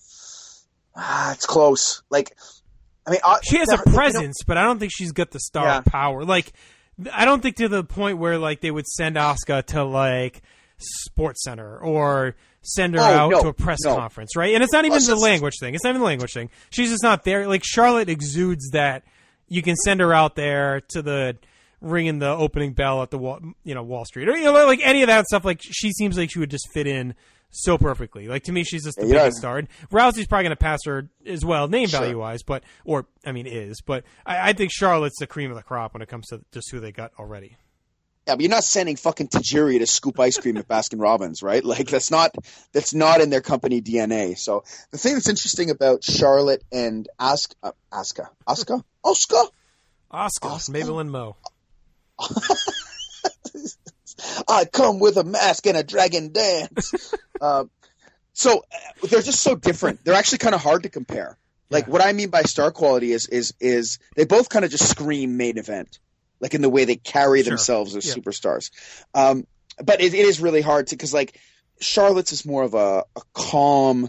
It's close. She has a presence, but I don't think she's got the star power. I don't think to the point where they would send Asuka to Sports Center or send her out to a press conference, right? And it's not even the language thing. It's not even the language thing. She's just not there. Charlotte exudes that. You can send her out there to the ringing the opening bell at the Wall Street, or any of that stuff. She seems like she would just fit in so perfectly. To me, she's just the biggest star. And Rousey's probably going to pass her as well, name value wise, but I think Charlotte's the cream of the crop when it comes to just who they got already. Yeah, but you're not sending fucking Tajiri to scoop ice cream at Baskin Robbins, right? That's not in their company DNA. So the thing that's interesting about Charlotte and Asuka, Mabel and Mo. I come with a mask and a dragon dance. So they're just so different. They're actually kind of hard to compare. What I mean by star quality is they both kind of just scream main event. In the way they carry themselves as superstars. But it is really hard to, because Charlotte's is more of a calm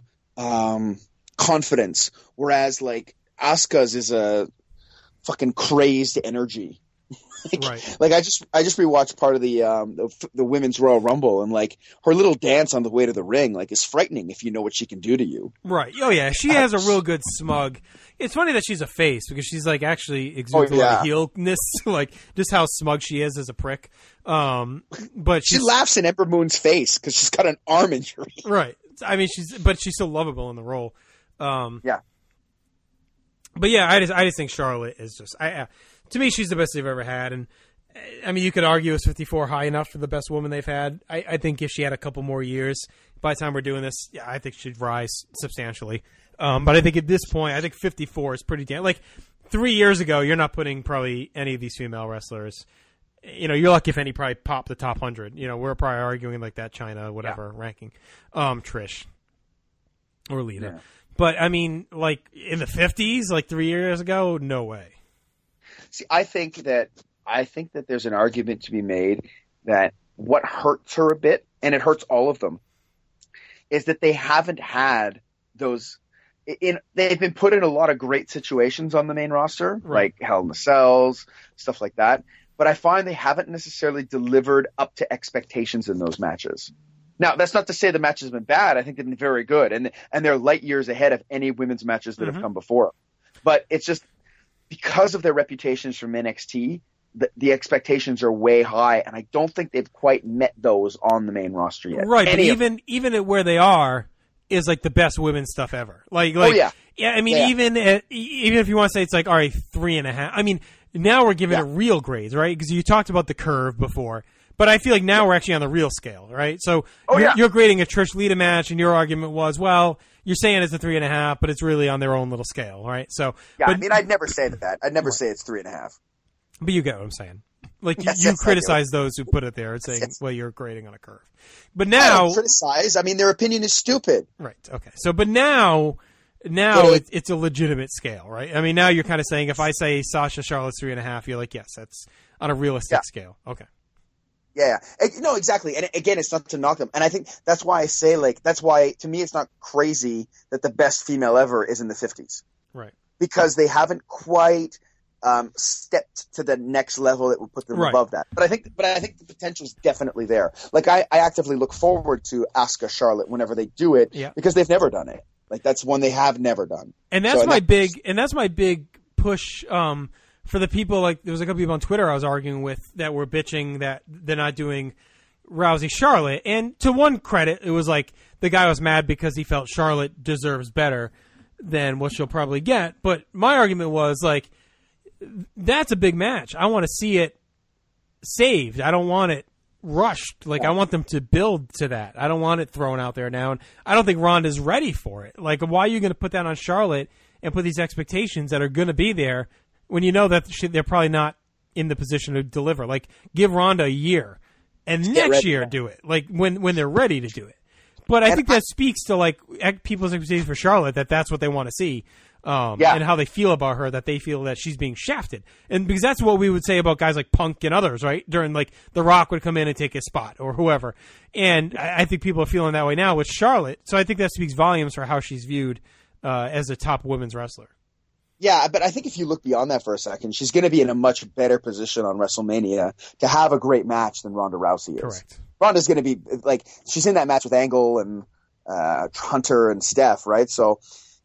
confidence, whereas Asuka's is a fucking crazed energy. Right. Like I just rewatched part of the women's Royal Rumble, and like her little dance on the way to the ring, like is frightening if you know what she can do to you. Right. Oh yeah, she has a real good smug. It's funny that she's a face because she's like actually exudes a lot of heelness, like just how smug she is as a prick. But she laughs in Ember Moon's face because she's got an arm injury. Right. I mean, she's so lovable in the role. Yeah. But yeah, I just think Charlotte is just to me, she's the best they've ever had. And I mean, you could argue is 54 high enough for the best woman they've had. I think if she had a couple more years, by the time we're doing this, yeah, I think she'd rise substantially. But I think at this point, I think 54 is pretty damn. Like 3 years ago, you're not putting probably any of these female wrestlers. You know, you're lucky if any probably pop the top 100. You know, we're probably arguing like that China whatever ranking, Trish or Lita. Yeah. But I mean, like in the 50s, like 3 years ago, no way. See, I think that there's an argument to be made that what hurts her a bit, and it hurts all of them, is that they haven't had those. They've been put in a lot of great situations on the main roster, right, like Hell in the Cells, stuff like that. But I find they haven't necessarily delivered up to expectations in those matches. Now, that's not to say the match has been bad. I think they've been very good, and they're light years ahead of any women's matches that have come before. But it's just because of their reputations from NXT, the expectations are way high, and I don't think they've quite met those on the main roster yet. Right, but even at where they are is like the best women's stuff ever. Like I mean, even if you want to say it's like all right, 3.5. I mean, now we're giving it real grades, right? Because you talked about the curve before. But I feel like now we're actually on the real scale, right? So you're grading a Trish Lita match, and your argument was, well, you're saying it's a 3.5, but it's really on their own little scale, right? So I mean, I'd never say that. I'd never say it's 3.5. But you get what I'm saying. Like you criticize those who put it there and saying, well, you're grading on a curve. But now I don't criticize. I mean, their opinion is stupid. Right. Okay. So, but now it's a legitimate scale, right? I mean, now you're kind of saying if I say Sasha Charlotte's 3.5, you're like, yes, that's on a realistic scale. Okay. Yeah. No, exactly. And again, it's not to knock them. And I think that's why I say, like, that's why to me it's not crazy that the best female ever is in the 50s. Right. Because they haven't quite stepped to the next level that would put them above that. But I think the potential is definitely there. Like I actively look forward to Asuka Charlotte whenever they do it because they've never done it. Like that's one they have never done. And that's my big push for the people, like there was a couple people on Twitter I was arguing with that were bitching that they're not doing Rousey Charlotte. And to one credit, it was like the guy was mad because he felt Charlotte deserves better than what she'll probably get. But my argument was like, that's a big match. I want to see it saved. I don't want it rushed. Like I want them to build to that. I don't want it thrown out there now. And I don't think Ronda's ready for it. Like why are you going to put that on Charlotte and put these expectations that are going to be there when you know that they're probably not in the position to deliver? Like, give Ronda a year, and next year do it. Like when they're ready to do it. But I think that speaks to like people's expectations for Charlotte that's what they want to see, and how they feel about her. That they feel that she's being shafted, and because that's what we would say about guys like Punk and others, right? During like The Rock would come in and take his spot or whoever, and I think people are feeling that way now with Charlotte. So I think that speaks volumes for how she's viewed as a top women's wrestler. Yeah, but I think if you look beyond that for a second, she's going to be in a much better position on WrestleMania to have a great match than Ronda Rousey is. Correct. Ronda's going to be like she's in that match with Angle and Hunter and Steph, right? So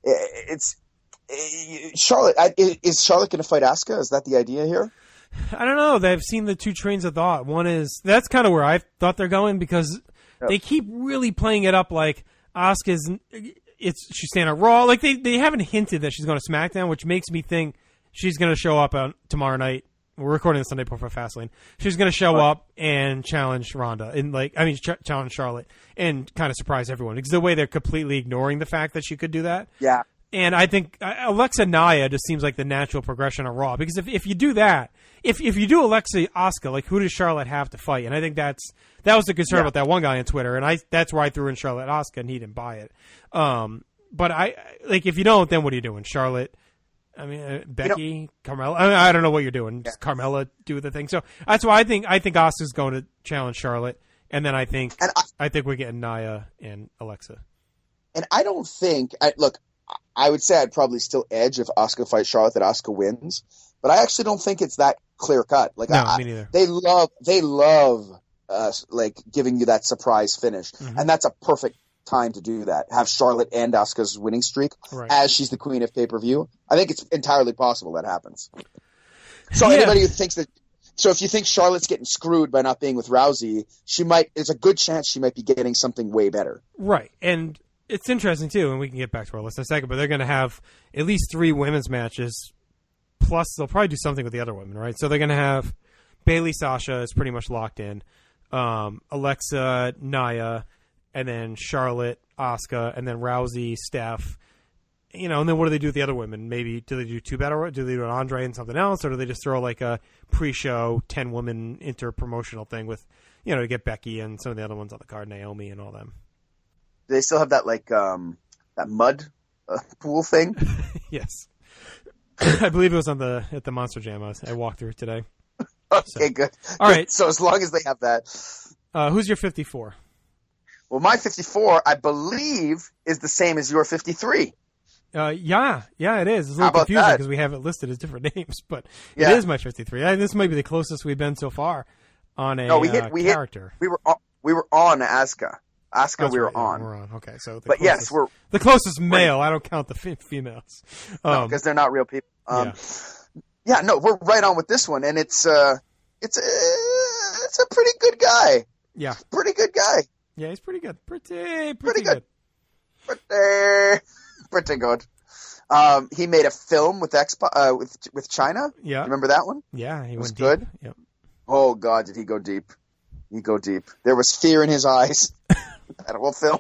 it's Charlotte. Is Charlotte going to fight Asuka? Is that the idea here? I don't know. They've seen the two trains of thought. One is that's kind of where I thought they're going because they keep really playing it up like Asuka's. She's staying on Raw. Like they haven't hinted that she's going to SmackDown, which makes me think she's going to show up on tomorrow night. We're recording this Sunday before Fastlane. She's going to show up and challenge Ronda challenge Charlotte and kind of surprise everyone because the way they're completely ignoring the fact that she could do that. Yeah. And I think Alexa Nia just seems like the natural progression of Raw because if you do that, if you do Alexa Asuka, like who does Charlotte have to fight? And I think that was the concern about that one guy on Twitter, and that's where I threw in Charlotte Asuka, and he didn't buy it. But I like if you don't, then what are you doing, Charlotte? I mean, Becky, Carmella. I don't know what you're doing. Just Carmella do the thing. So that's why I think Asuka's going to challenge Charlotte, and then I think we're getting Nia and Alexa. And I don't think look. I would say I'd probably still edge if Asuka fights Charlotte, that Asuka wins. But I actually don't think it's that clear cut. Like, No, me neither. They love like giving you that surprise finish, and that's a perfect time to do that. Have Charlotte end Asuka's winning streak as she's the queen of pay-per-view. I think it's entirely possible that happens. So anybody who thinks that. So if you think Charlotte's getting screwed by not being with Rousey, there's a good chance she might be getting something way better. Right. And it's interesting, too, and we can get back to our list in a second, but they're going to have at least 3 women's matches, plus they'll probably do something with the other women, right? So they're going to have Bayley Sasha is pretty much locked in, Alexa, Nia, and then Charlotte, Asuka, and then Rousey, Steph. You know, and then what do they do with the other women? Maybe do they do 2 battle? Do they do an Andre and something else, or do they just throw like a pre-show 10-woman inter-promotional thing with, you know, to get Becky and some of the other ones on the card, Naomi and all them? Do they still have that like that mud pool thing? Yes, I believe it was at the Monster Jam. I walked through it today. Okay, good. All right. So as long as they have that, who's your 54? Well, my 54, I believe, is the same as your 53. Yeah, it is. It's a How little about confusing that? because we have it listed as different names, but Yeah. it is my 53. This might be the closest we've been so far on a character. We were on Asuka. Asuka, That's we were right, yeah, on. We're on. Okay, so But yes, we're the closest male. I don't count the females. because they're not real people. Yeah. No, we're right on with this one, and it's a pretty good guy. Yeah, Pretty good guy. yeah, he's pretty good. Pretty good. good. Pretty good. He made a film with with China. Yeah, Remember that one? yeah, he was went good? deep. Yep. Oh God, did he go deep? He go deep. There was fear in his eyes. That whole film.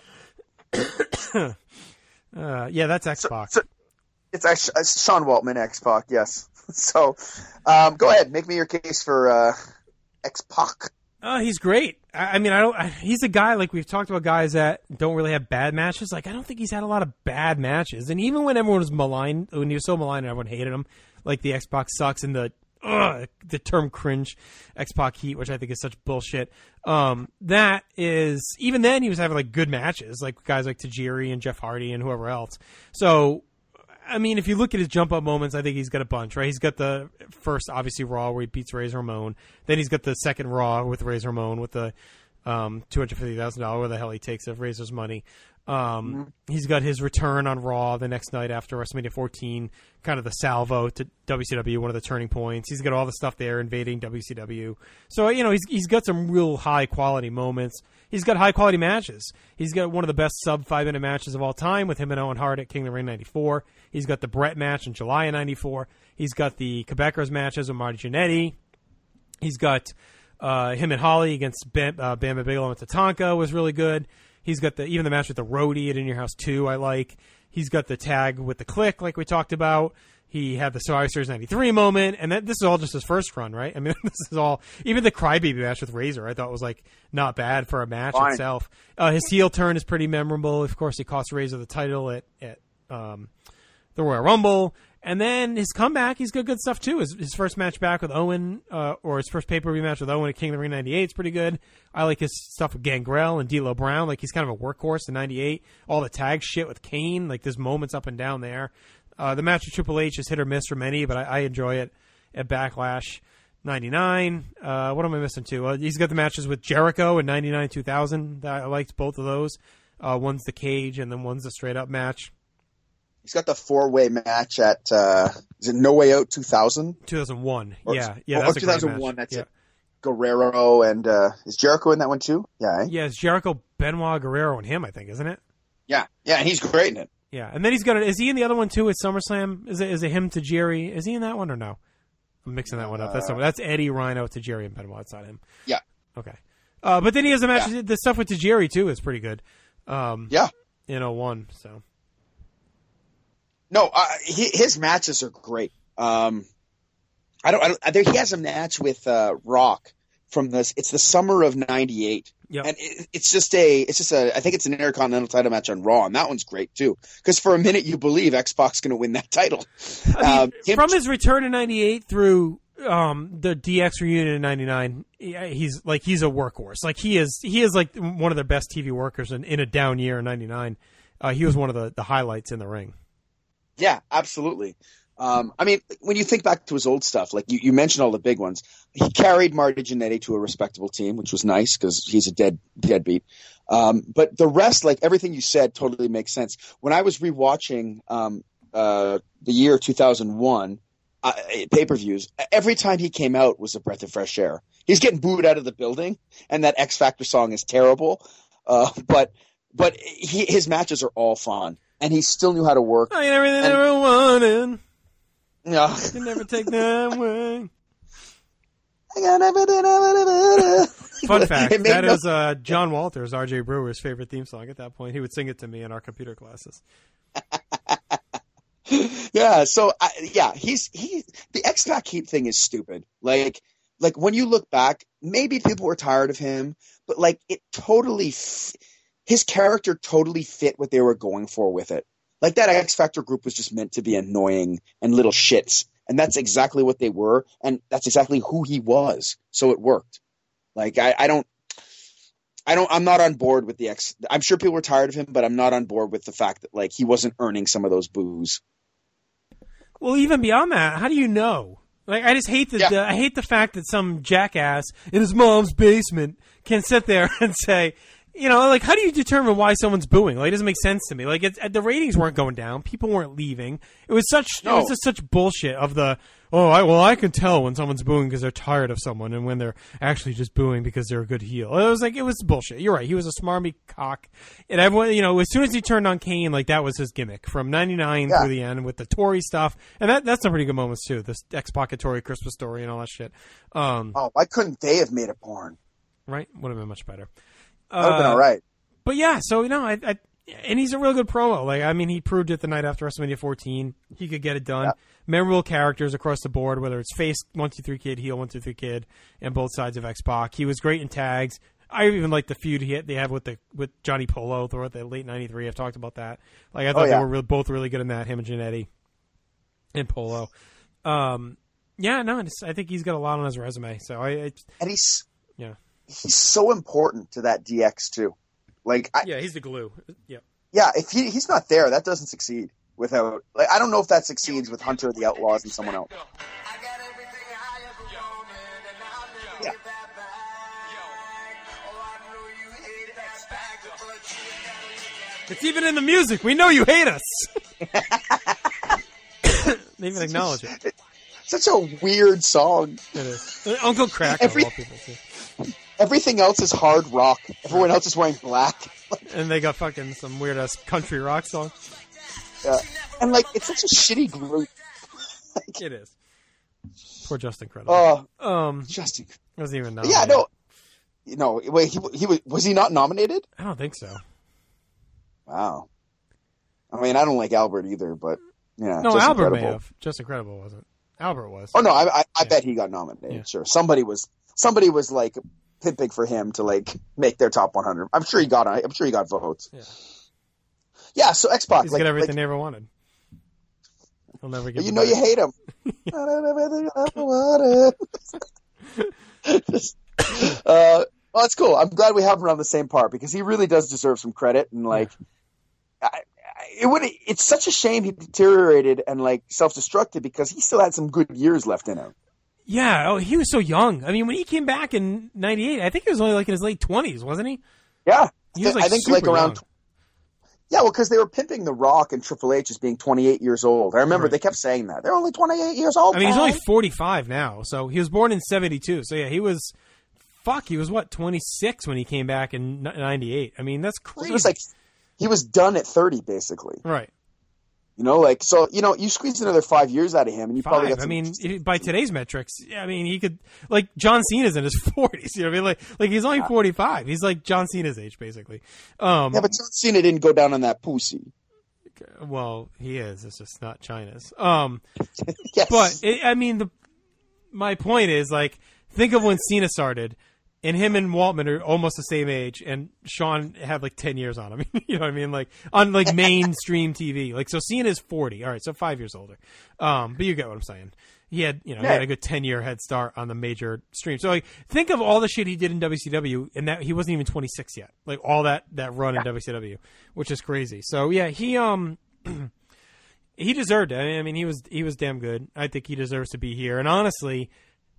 Yeah, that's X-Pac. So it's actually Sean Waltman, X-Pac. Yes. So, go ahead, make me your case for X-Pac. He's great. I mean, he's a guy, like we've talked about guys that don't really have bad matches. Like, I don't think he's had a lot of bad matches. And even when everyone was maligned, when he was so maligned and everyone hated him, like the X-Pac sucks and the term cringe X-Pac heat, which I think is such bullshit. That is, even then he was having like good matches, like guys like Tajiri and Jeff Hardy and whoever else. So, I mean, if you look at his jump up moments, I think he's got a bunch, right? He's got the first, obviously, Raw where he beats Razor Ramon. Then he's got the second Raw with Razor Ramon with the $250,000, where the hell he takes of Razor's money. He's got his return on Raw the next night after WrestleMania 14, kind of the salvo to WCW, one of the turning points. He's got all the stuff there invading WCW. So, you know, he's got some real high-quality moments. He's got high-quality matches. He's got one of the best sub-5-minute matches of all time with him and Owen Hart at King of the Ring 94. He's got the Brett match in July of 94. He's got the Quebecers matches with Marty Jannetty. He's got him and Holly against Bam Bigelow and Tatanka was really good. He's got even the match with the Roadie at In Your House 2 I like. He's got the tag with the Click like we talked about. He had the Survivor Series 93 moment, and this is all just his first run, right? I mean, this is all, even the Crybaby match with Razor I thought was like not bad for a match itself. His heel turn is pretty memorable. Of course, he cost Razor the title at the Royal Rumble. And then his comeback, he's got good stuff too. His first match back with Owen, or his first pay-per-view match with Owen at King of the Ring 98 is pretty good. I like his stuff with Gangrel and D'Lo Brown. Like, he's kind of a workhorse in 98. All the tag shit with Kane, like there's moments up and down there. The match with Triple H is hit or miss for many, but I enjoy it at Backlash 99. What am I missing too? He's got the matches with Jericho in 99, 2000. I liked both of those. One's the cage and then one's the straight up match. He's got the 4-way match at is it No Way Out 2000? 2001. Or, yeah, that's 2001. That's it. Guerrero and is Jericho in that one too? Yeah. Yeah, it's Jericho, Benoit, Guerrero, and him, I think, isn't it? Yeah, and he's great in it. Yeah, and then he's got is he in the other one too at SummerSlam? Is it him to Jerry? Is he in that one or no? I'm mixing that one up. That's Eddie, Rhino, to Jerry, and Benoit. It's not him. Yeah. Okay. But then he has a match. Yeah. The stuff with Tajiri too is pretty good. Yeah. In 01, so. No, his matches are great. I think he has a match with Rock from this. It's the summer of '98, and it's just a. I think it's an Intercontinental title match on Raw, and that one's great too. Because for a minute you believe X-Pac's going to win that title. I mean, from his return in '98 through the DX reunion in '99, he's a workhorse. Like he is like one of the best TV workers in a down year in '99. He was one of the highlights in the ring. Yeah, absolutely. I mean, when you think back to his old stuff, like you mentioned all the big ones, he carried Marty Jannetty to a respectable team, which was nice because he's a deadbeat. But the rest, like everything you said, totally makes sense. When I was rewatching the year 2001 pay-per-views, every time he came out was a breath of fresh air. He's getting booed out of the building, and that X Factor song is terrible. But his matches are all fun, and he still knew how to work. I ain't everything I ever wanted. Yeah. You never take that away. Fun fact, that is John Walters, R.J. Brewer's favorite theme song at that point. He would sing it to me in our computer classes. Yeah, so the X Factor thing is stupid. Like when you look back, maybe people were tired of him, but like it totally, his character totally fit what they were going for with it. Like that X Factor group was just meant to be annoying and little shits, and that's exactly what they were, and that's exactly who he was. So it worked. Like I'm not on board with the X. I'm sure people were tired of him, but I'm not on board with the fact that like he wasn't earning some of those boos. Well, even beyond that, how do you know? Like, I just hate I hate the fact that some jackass in his mom's basement can sit there and say, you know, like, how do you determine why someone's booing? Like, it doesn't make sense to me. Like, the ratings weren't going down, people weren't leaving. It was just such bullshit of the, I can tell when someone's booing because they're tired of someone, and when they're actually just booing because they're a good heel. It was bullshit. You're right. He was a smarmy cock, and everyone, you know, as soon as he turned on Kane, like that was his gimmick from '99 through the end with the Tory stuff, and that's some pretty good moments too. This X-Pac Tory Christmas story and all that shit. Why couldn't they have made a porn? Right, would have been much better. That would have been all right. But yeah, so you know, and he's a real good promo. Like, I mean, he proved it the night after WrestleMania 14. He could get it done. Yeah. Memorable characters across the board, whether it's face 1-2-3 Kid, heel 1-2-3 Kid, and both sides of X-Pac. He was great in tags. I even like the feud they have with Johnny Polo throughout the late '93. I've talked about that. Like, I thought they were both really good in that. Him and Jannetty and Polo. I think he's got a lot on his resume. So he's so important to that DX too. Like, he's the glue. Yeah. Yeah, if he's not there, that doesn't succeed without. Like, I don't know if that succeeds with Hunter, the Outlaws, and someone else. Yeah. It's even in the music. We know you hate us. They even acknowledge it. Such a weird song. It is. Uncle Cracker of all people too. Everything else is hard rock. Everyone else is wearing black. And they got fucking some weird ass country rock song. Yeah. And like, it's such a shitty group. It is. Poor Justin Credible. Justin wasn't even nominated. Yeah, no. Wait, he was he not nominated? I don't think so. Wow. I mean, I don't like Albert either, but yeah. No, Albert may have. Justin Credible wasn't. Albert was. Oh no, I bet he got nominated. Yeah. Sure, somebody was like pimping for him to like make their top 100. I'm sure he got votes. Yeah. Yeah. So X-Pac, he's got everything they ever wanted. He'll never get. You know, you hate him. I don't have everything I ever wanted. Well, that's cool. I'm glad we have him around the same part because he really does deserve some credit. And like, it's such a shame he deteriorated and like self-destructed because he still had some good years left in him. Yeah, he was so young. I mean, when he came back in '98, I think he was only like in his late 20s, wasn't he? Yeah, he was, like, I think like around. Young. Yeah, well, because they were pimping The Rock and Triple H as being 28 years old. I remember they kept saying that they're only 28 years old. I mean, he's only 45 now, so he was born in '72. So yeah, he was what 26 when he came back in '98. I mean, that's crazy. It was like he was done at 30, basically. Right. You know, like, so, you know, you squeeze another 5 years out of him, and you probably got some... I mean, by today's metrics, I mean, he could, like, John Cena's in his 40s, you know what I mean? Like he's only 45. He's like John Cena's age, basically. Yeah, but John Cena didn't go down on that pussy. Well, he is. It's just not China's. Yes. But, my point is, like, think of when Cena started, and him and Waltman are almost the same age, and Shawn had like 10 years on him. You know what I mean? Like on like mainstream TV. Like, so Cena's 40. All right, so 5 years older. But you get what I'm saying. He had, he had a good 10-year head start on the major stream. So like, think of all the shit he did in WCW, and that he wasn't even 26 yet. Like all that run in WCW, which is crazy. So yeah, he He deserved it. I mean, he was damn good. I think he deserves to be here. And honestly,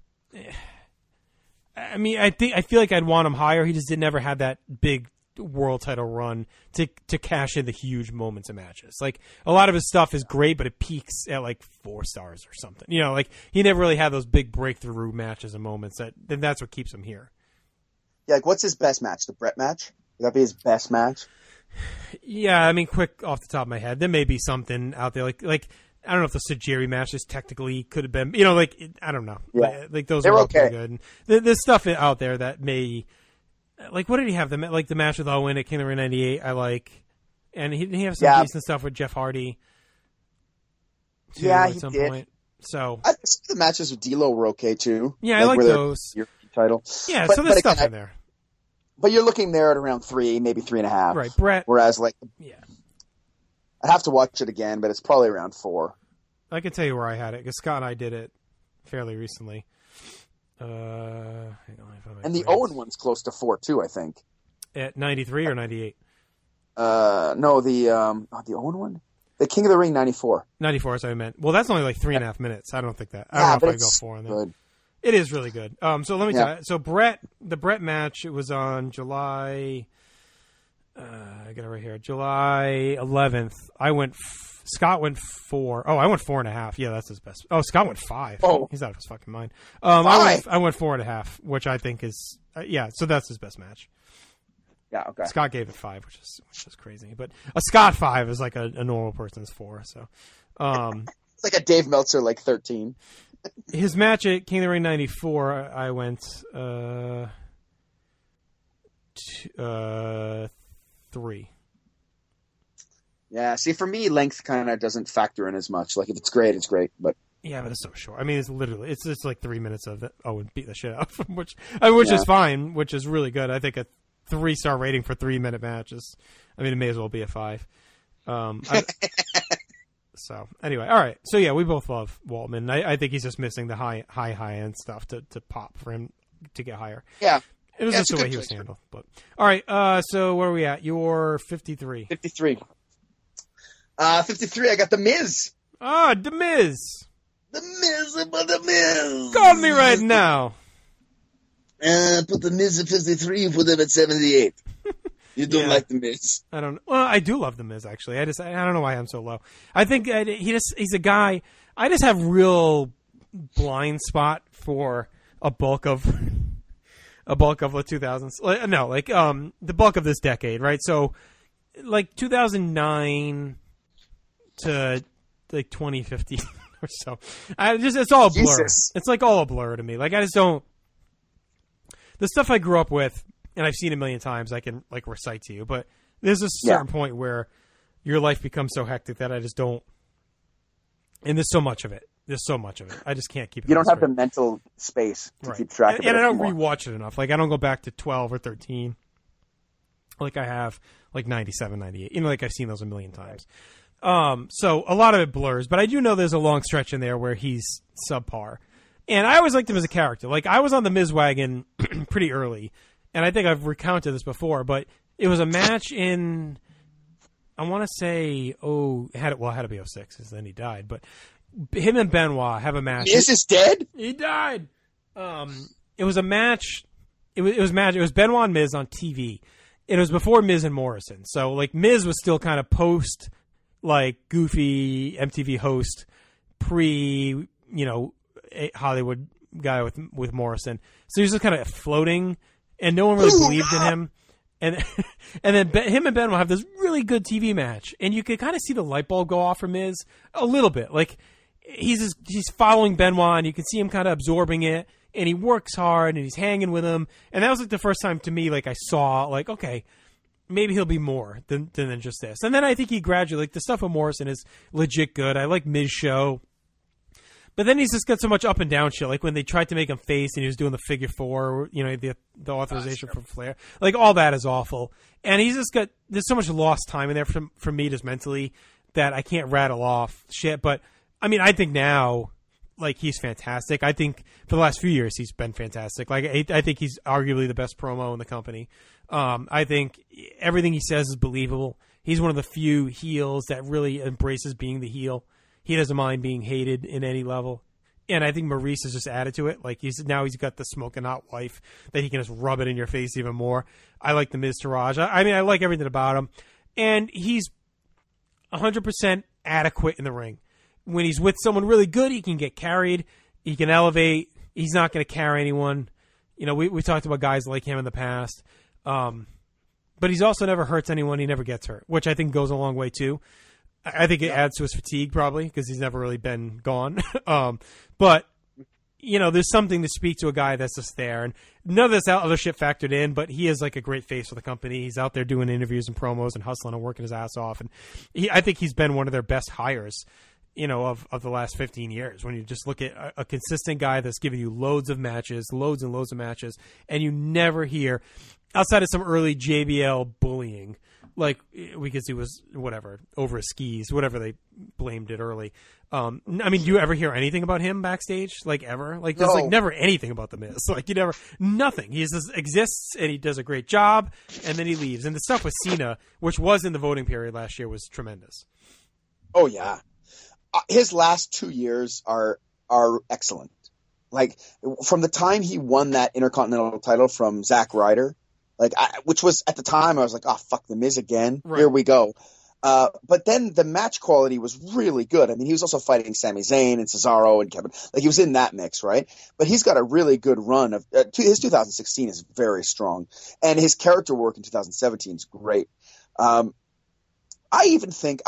I mean, I feel like I'd want him higher. He just never had that big world title run to cash in the huge moments of matches. Like, a lot of his stuff is great, but it peaks at like 4 stars or something. You know, like, he never really had those big breakthrough matches and moments. Then that's what keeps him here. Yeah, like, what's his best match? The Brett match? Would that be his best match? Yeah, I mean, quick off the top of my head, there may be something out there like I don't know if the Sajiri matches technically could have been, you know, like, I don't know. Yeah. Like those They're are okay. pretty good. And there's stuff out there that may, like, what did he have? The match with Owen at King of the Ring 98, I like. And he have some decent stuff with Jeff Hardy. Too, yeah, at he some did. point. So The matches with D'Lo were okay too. yeah, I like those. Your title. Yeah, But- so there's but stuff again, in there. But you're looking there at around 3, maybe 3.5. Right, Brett. Whereas, like, Yeah. I'd have to watch it again, but it's probably around 4. I can tell you where I had it, because Scott and I did it fairly recently. Hang on, And the Owen one's close to 4 too, I think. At 93 or 98? No, the Owen one, the King of the Ring 94. 94 is what I meant. Well, that's only like 3.5 minutes. I don't think that. I Yeah, don't but know if I'd go it's 4 on that. good. It is really good. So let me Yeah. tell you. So the Brett match, it was on July. I got it right here. July 11th. Scott went 4. Oh, I went 4.5. Yeah, that's his best. Oh, Scott went 5. Oh. He's out of his fucking mind. 5? I went 4.5, which I think is yeah. So that's his best match. Yeah, okay. Scott gave it 5, which is crazy. But a Scott 5 is like a normal person's 4. So, It's like a Dave Meltzer, like 13. his match at King of the Ring 94, I went 3. Yeah, see, for me, length kind of doesn't factor in as much. Like, if it's great, it's great, but Yeah, but it's so short. I mean, it's just like 3 minutes of it. Owen beat the shit out of him, which is fine, which is really good. I think a 3-star rating for 3-minute matches. I mean, it may as well be a 5. So anyway, all right. So yeah, we both love Waltman. I think he's just missing the high end stuff to pop for him to get higher. yeah. It was just the way he was handled. But all right. So where are we at? You're 53. 53. 53, I got The Miz. Ah, The Miz. The Miz. Call me right now. Put The Miz at 53, you put him at 78. You don't Yeah. like The Miz. I don't. Well, I do love The Miz. Actually, I don't know why I'm so low. I think he's a guy. I just have real blind spot for a bulk of the 2000s. No, like the bulk of this decade, right? So, like 2009 to like 2015 or so. It's all a blur. Jesus. It's like all a blur to me. Like, I just don't. The stuff I grew up with, and I've seen a million times, I can like recite to you. But there's a certain point where your life becomes so hectic that I just don't. And there's so much of it. I just can't keep it. You don't have straight. the mental space to Right. keep track of it. And I don't anymore. rewatch it enough. Like, I don't go back to 12 or 13 like I have like 97, 98. You know, like I've seen those a million times. So a lot of it blurs, but I do know there's a long stretch in there where he's subpar. And I always liked him as a character. Like, I was on the Miz wagon pretty early, and I think I've recounted this before, but it was a match in, I want to say, it had to be 06, because then he died, but him and Benoit have a match. Miz is dead? He died. It was a match. It was Benoit and Miz on TV. It was before Miz and Morrison. So, like, Miz was still kind of post, like, goofy MTV host, pre, Hollywood guy with Morrison. So he was just kind of floating, and no one really believed in him. And then him and Benoit have this really good TV match, and you could kind of see the light bulb go off for Miz a little bit. Like, he's following Benoit, and you can see him kind of absorbing it, and he works hard, and he's hanging with him. And that was like the first time to me, like, I saw, like, okay, maybe he'll be more than just this. And then I think he gradually, like, the stuff with Morrison is legit good. I like Miz show. But then he's just got so much up and down shit. Like when they tried to make him face and he was doing the figure 4, the authorization for Flair. Like, all that is awful. And he's just got, there's so much lost time in there for me just mentally that I can't rattle off shit. But, I mean, I think now, like, he's fantastic. I think for the last few years he's been fantastic. Like, I think he's arguably the best promo in the company. I think everything he says is believable. He's one of the few heels that really embraces being the heel. He doesn't mind being hated in any level. And I think Maurice has just added to it. Like he's got the smoking hot wife that he can just rub it in your face even more. I like the Miz Taraj. I mean, I like everything about him. And he's 100% adequate in the ring. When he's with someone really good, he can get carried. He can elevate. He's not going to carry anyone. You know, we talked about guys like him in the past. But he's also never hurts anyone. He never gets hurt, which I think goes a long way too. I think it adds to his fatigue probably because he's never really been gone. But, you know, there's something to speak to a guy that's just there. And none of this other shit factored in, but he is like a great face for the company. He's out there doing interviews and promos and hustling and working his ass off. And I think he's been one of their best hires, you know, of the last 15 years. When you just look at a consistent guy that's giving you loads and loads of matches, and you never hear, outside of some early JBL bullying, like because he was whatever over his skis, whatever they blamed it early. I mean, do you ever hear anything about him backstage? Like ever? Like there's like never anything about the Miz. Like you never nothing. He just exists and he does a great job, and then he leaves. And the stuff with Cena, which was in the voting period last year, was tremendous. Oh yeah, his last 2 years are excellent. Like from the time he won that Intercontinental title from Zack Ryder. Like, which was at the time I was like, oh fuck the Miz again. Right. Here we go. But then the match quality was really good. I mean, he was also fighting Sami Zayn and Cesaro and Kevin. Like he was in that mix, right? But he's got a really good run of his 2016 is very strong, and his character work in 2017 is great. I even think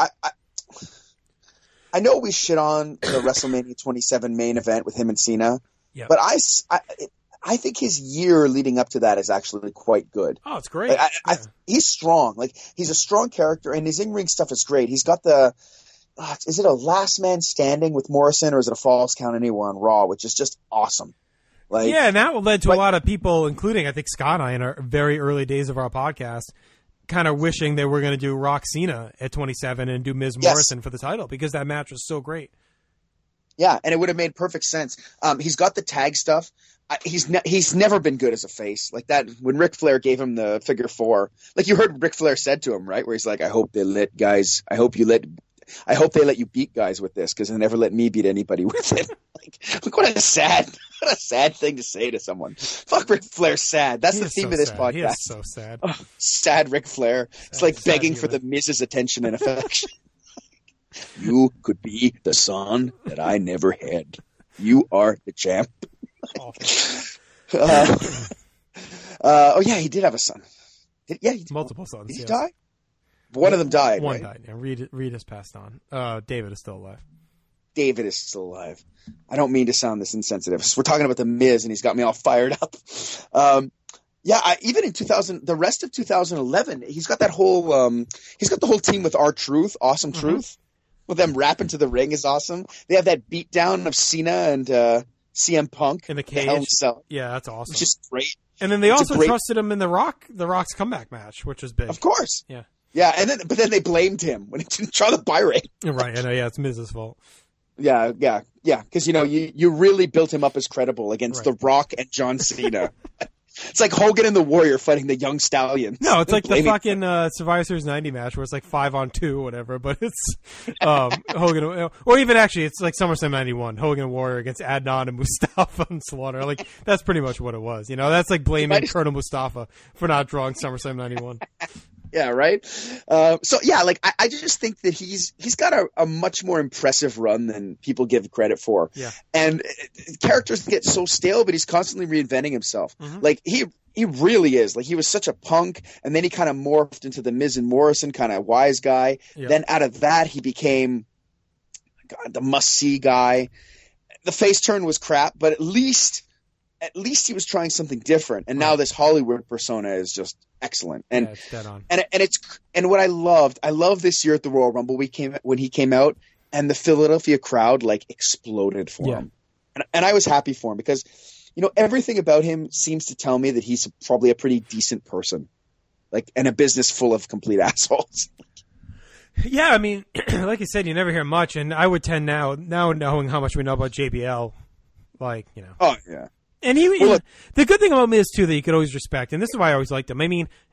I know we shit on the WrestleMania 27 main event with him and Cena, but I think his year leading up to that is actually quite good. Oh, it's great. Like, he's strong. Like he's a strong character, and his in-ring stuff is great. He's got the is it a last man standing with Morrison, or is it a false count anywhere on Raw, which is just awesome. Like, yeah, and that led to a lot of people, including I think Scott and I in our very early days of our podcast, kind of wishing they were going to do Rock Cena at 27 and do Miz Morrison for the title because that match was so great. Yeah, and it would have made perfect sense. He's got the tag stuff. He's never been good as a face like that. When Ric Flair gave him the figure 4, like you heard Ric Flair said to him, right, where he's like, I hope they let you beat guys with this because they never let me beat anybody with it. Like, look what a sad thing to say to someone. Fuck Ric Flair, sad. That's the theme of this podcast. He is so sad. Oh, sad Ric Flair. It's like begging for the Miz's attention and affection. You could be the son that I never had. You are the champ. Oh yeah, he did have a son. Multiple sons. Did he die? One of them died. One right? died. Yeah, Reed has passed on. David is still alive. David is still alive. I don't mean to sound this insensitive. We're talking about the Miz, and he's got me all fired up. Even in 2000, the rest of 2011, he's got that whole. He's got the whole team with R-Truth, Awesome Truth. With them rapping to the ring is awesome. They have that beatdown of Cena and CM Punk in the cage. Yeah, that's awesome. Which is great. And then they also trusted him in the Rock's comeback match, which was big. Of course. Yeah. Yeah, but then they blamed him when he didn't draw the buy rate. Right. I know. Yeah, it's Miz's fault. Yeah. Because you really built him up as credible against The Rock and John Cena. It's like Hogan and the Warrior fighting the Young Stallions. No, it's like the fucking Survivor Series 90 match where it's like 5-on-2 or whatever, but it's Hogan, or even actually it's like SummerSlam 91, Hogan and Warrior against Adnan and Mustafa and Slaughter. Like, that's pretty much what it was. You know, that's like blaming Colonel Mustafa for not drawing SummerSlam 91. Yeah, right? I just think that he's got a much more impressive run than people give credit for. Yeah. And characters get so stale, but he's constantly reinventing himself. Mm-hmm. Like, he really is. Like, he was such a punk, and then he kind of morphed into the Miz and Morrison kind of wise guy. Yeah. Then out of that, he became the must-see guy. The face turn was crap, but at least he was trying something different. And now this Hollywood persona is just excellent. And it's dead on. And what I loved this year at the Royal Rumble when he came out, and the Philadelphia crowd like exploded for him. And I was happy for him because, you know, everything about him seems to tell me that he's probably a pretty decent person, like, and a business full of complete assholes. Yeah, I mean, like you said, you never hear much, and I would tend now knowing how much we know about JBL, like, you know. Oh yeah. And the good thing about Miz too that you could always respect, and this is why I always liked him. I mean,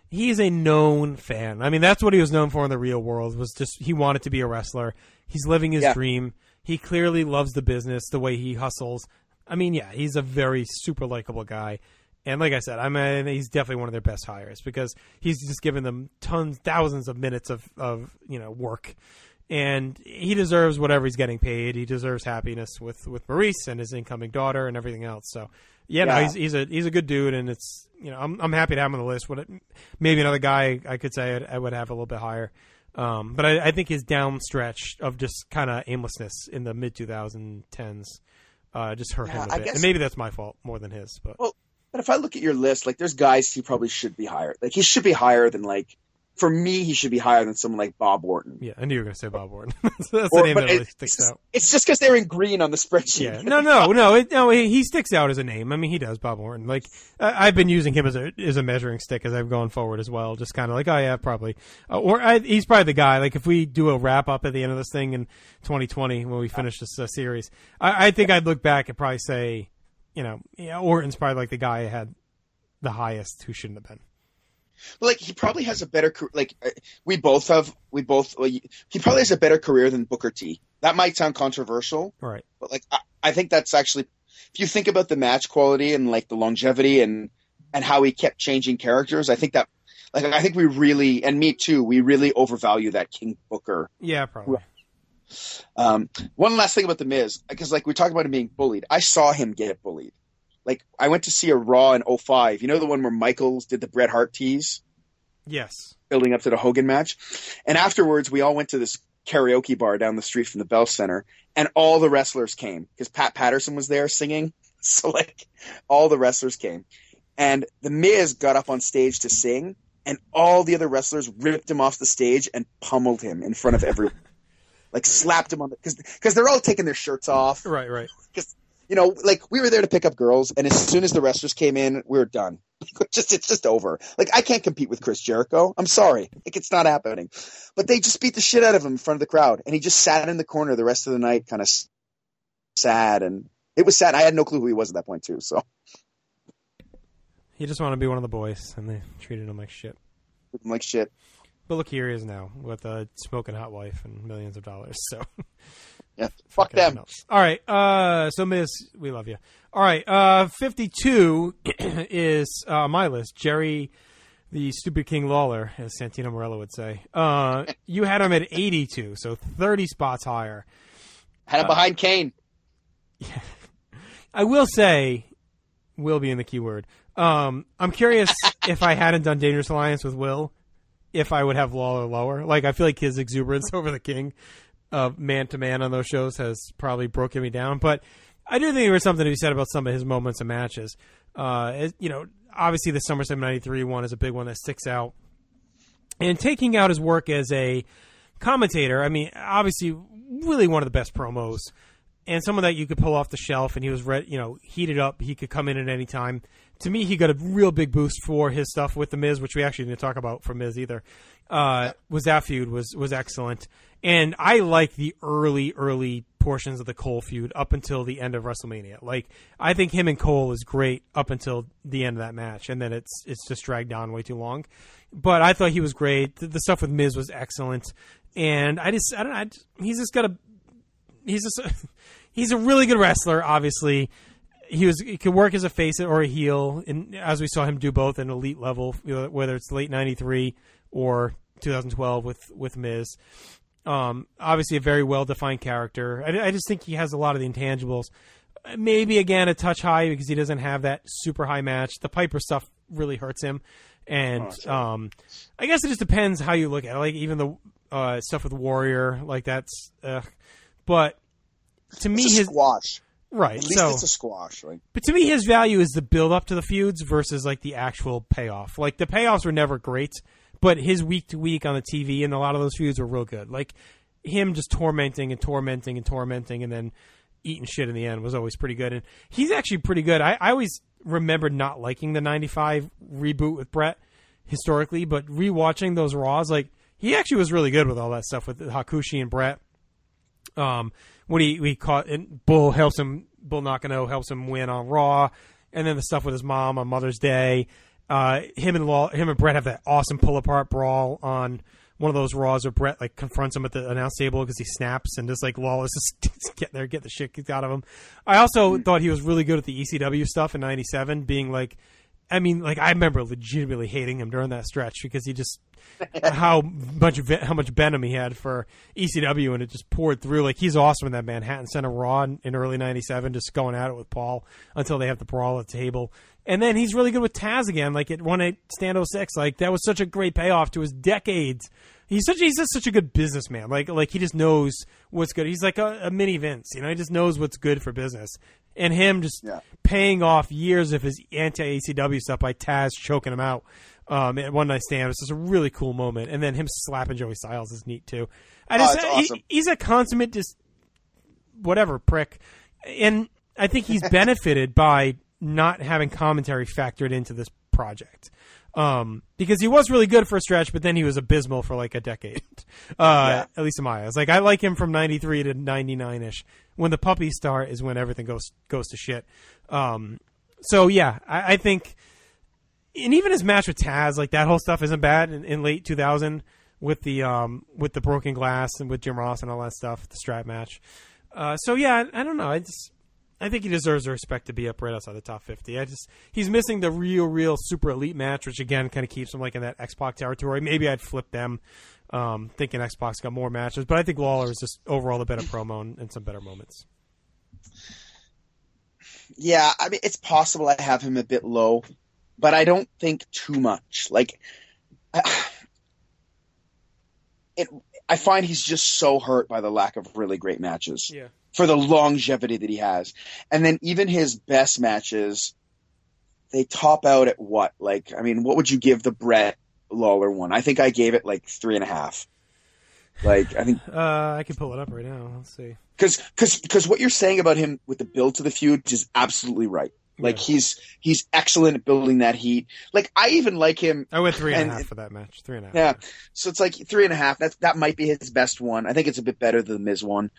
he's a known fan. I mean, that's what he was known for in the real world, was just he wanted to be a wrestler. He's living his dream. He clearly loves the business, the way he hustles. I mean, yeah, he's a very super likable guy. And like I said, he's definitely one of their best hires because he's just given them thousands of minutes of work. And he deserves whatever he's getting paid. He deserves happiness with Maurice and his incoming daughter and everything else. So, no, he's a good dude, and it's I'm happy to have him on the list. Maybe another guy I could say I would have a little bit higher, but I think his down stretch of just kind of aimlessness in the mid 2010s just hurt him a bit. And maybe that's my fault more than his. But if I look at your list, like there's guys he probably should be higher. Like he should be higher than For me, he should be higher than someone like Bob Orton. Yeah, I knew you were going to say Bob Orton. That's the name that really sticks out. It's just because they're in green on the spreadsheet. Yeah, no. He sticks out as a name. I mean, he does, Bob Orton. Like I've been using him as a measuring stick as I've gone forward as well. Just kind of like, oh yeah, probably. He's probably the guy. Like if we do a wrap up at the end of this thing in 2020 when we finish this series, I think I'd look back and probably say, Orton's probably like the guy who had the highest who shouldn't have been. Like he probably has a better he probably has a better career than Booker T. That might sound controversial, right? But I think that's actually, if you think about the match quality and the longevity and how he kept changing characters, I think that I think we really, and me too, we really overvalue that King Booker. Yeah, probably. One last thing about the Miz, because we talked about him being bullied. I saw him get bullied. I went to see a Raw in 2005. You know the one where Michaels did the Bret Hart tease? Yes. Building up to the Hogan match. And afterwards, we all went to this karaoke bar down the street from the Bell Center, and all the wrestlers came because Pat Patterson was there singing. So, all the wrestlers came. And the Miz got up on stage to sing, and all the other wrestlers ripped him off the stage and pummeled him in front of everyone. Slapped him on the – because they're all taking their shirts off. Right. Because – we were there to pick up girls, and as soon as the wrestlers came in, we were done. It's just over. I can't compete with Chris Jericho. I'm sorry. It's not happening. But they just beat the shit out of him in front of the crowd, and he just sat in the corner the rest of the night, kind of sad, and it was sad. I had no clue who he was at that point, too. So he just wanted to be one of the boys, and they treated him like shit. But look, here he is now with a smoking hot wife and millions of dollars. So. Yeah, fuck them. All right, so Miz, we love you. All right, 52 is my list. Jerry, the stupid King Lawler, as Santino Marella would say. You had him at 82, so 30 spots higher. Had him behind Kane. Yeah. I will say, will being the key word. I'm curious if I hadn't done Dangerous Alliance with Will, if I would have Lawler lower. I feel like his exuberance over the King man-to-man on those shows has probably broken me down. But I do think there was something to be said about some of his moments and matches. Obviously the SummerSlam 93 one is a big one that sticks out. And taking out his work as a commentator, I mean, obviously really one of the best promos. And some of that you could pull off the shelf, and he was heated up. He could come in at any time. To me, he got a real big boost for his stuff with The Miz, which we actually didn't talk about for Miz either. Was that feud was excellent. And I like the early portions of the Cole feud up until the end of WrestleMania. I think him and Cole is great up until the end of that match, and then it's just dragged on way too long. But I thought he was great. The stuff with Miz was excellent. And I don't know. He's a really good wrestler, obviously. He could work as a face or a heel, and as we saw him do both at an elite level, whether it's late 93 or 2012 with Miz. Obviously a very well-defined character. I just think he has a lot of the intangibles. Maybe, again, a touch high because he doesn't have that super high match. The Piper stuff really hurts him. And I guess it just depends how you look at it. Even the stuff with Warrior, that's... but to me, his squash. Right. At least it's a squash, right? But to me, his value is the build-up to the feuds versus, the actual payoff. The payoffs were never great, but his week-to-week on the TV and a lot of those feuds were real good. Him just tormenting and then eating shit in the end was always pretty good. And he's actually pretty good. I always remember not liking the 95 reboot with Brett historically, but rewatching those Raws, he actually was really good with all that stuff with Hakushi and Brett. When he caught and Bull Nakano helps him win on Raw, and then the stuff with his mom on Mother's Day. Him and Brett have that awesome pull apart brawl on one of those Raws where Brett like confronts him at the announce table because he snaps and just like Lawless just get the shit kicked out of him. I also thought he was really good at the ECW stuff in '97, being like, I remember legitimately hating him during that stretch because he just how much venom he had for ECW, and it just poured through. Like, he's awesome in that Manhattan Center Raw in early '97, just going at it with Paul until they have the brawl at the table. And then he's really good with Taz again, like at 1-8 Stand 06. Like, that was such a great payoff to his decades. He's just such a good businessman. Like he just knows what's good. He's like a mini Vince, you know. He just knows what's good for business. And him just paying off years of his anti-ACW stuff by Taz choking him out at One Night Stand. It's just a really cool moment. And then him slapping Joey Styles is neat too. It's awesome. He's a consummate just whatever prick, and I think he's benefited by not having commentary factored into this project. Because he was really good for a stretch, but then he was abysmal for like a decade. At least in my eyes. Like, I like him from 93 to 99-ish. When the puppies start is when everything goes to shit. So yeah, I think, and even his match with Taz, like that whole stuff isn't bad in late 2000 with the broken glass and with Jim Ross and all that stuff, the strap match. So yeah, I don't know. I think he deserves the respect to be up right outside the top 50. He's missing the real super elite match, which again kind of keeps him like in that X-Pac territory. Maybe I'd flip them, thinking X-Pac's got more matches, but I think Lawler is just overall the better promo and some better moments. Yeah, I mean, it's possible I have him a bit low, but I don't think too much. Like, I find he's just so hurt by the lack of really great matches. Yeah. For the longevity that he has. And then even his best matches, they top out at what? Like, I mean, what would you give the Brett Lawler one? I think I gave it like 3.5. Like, I think I can pull it up right now. Let's see. Because what you're saying about him with the build to the feud is absolutely right. Like, he's excellent at building that heat. Like, I even like him. I went 3.5 for that match. 3.5. Yeah. So it's like 3.5. That might be his best one. I think it's a bit better than the Miz one.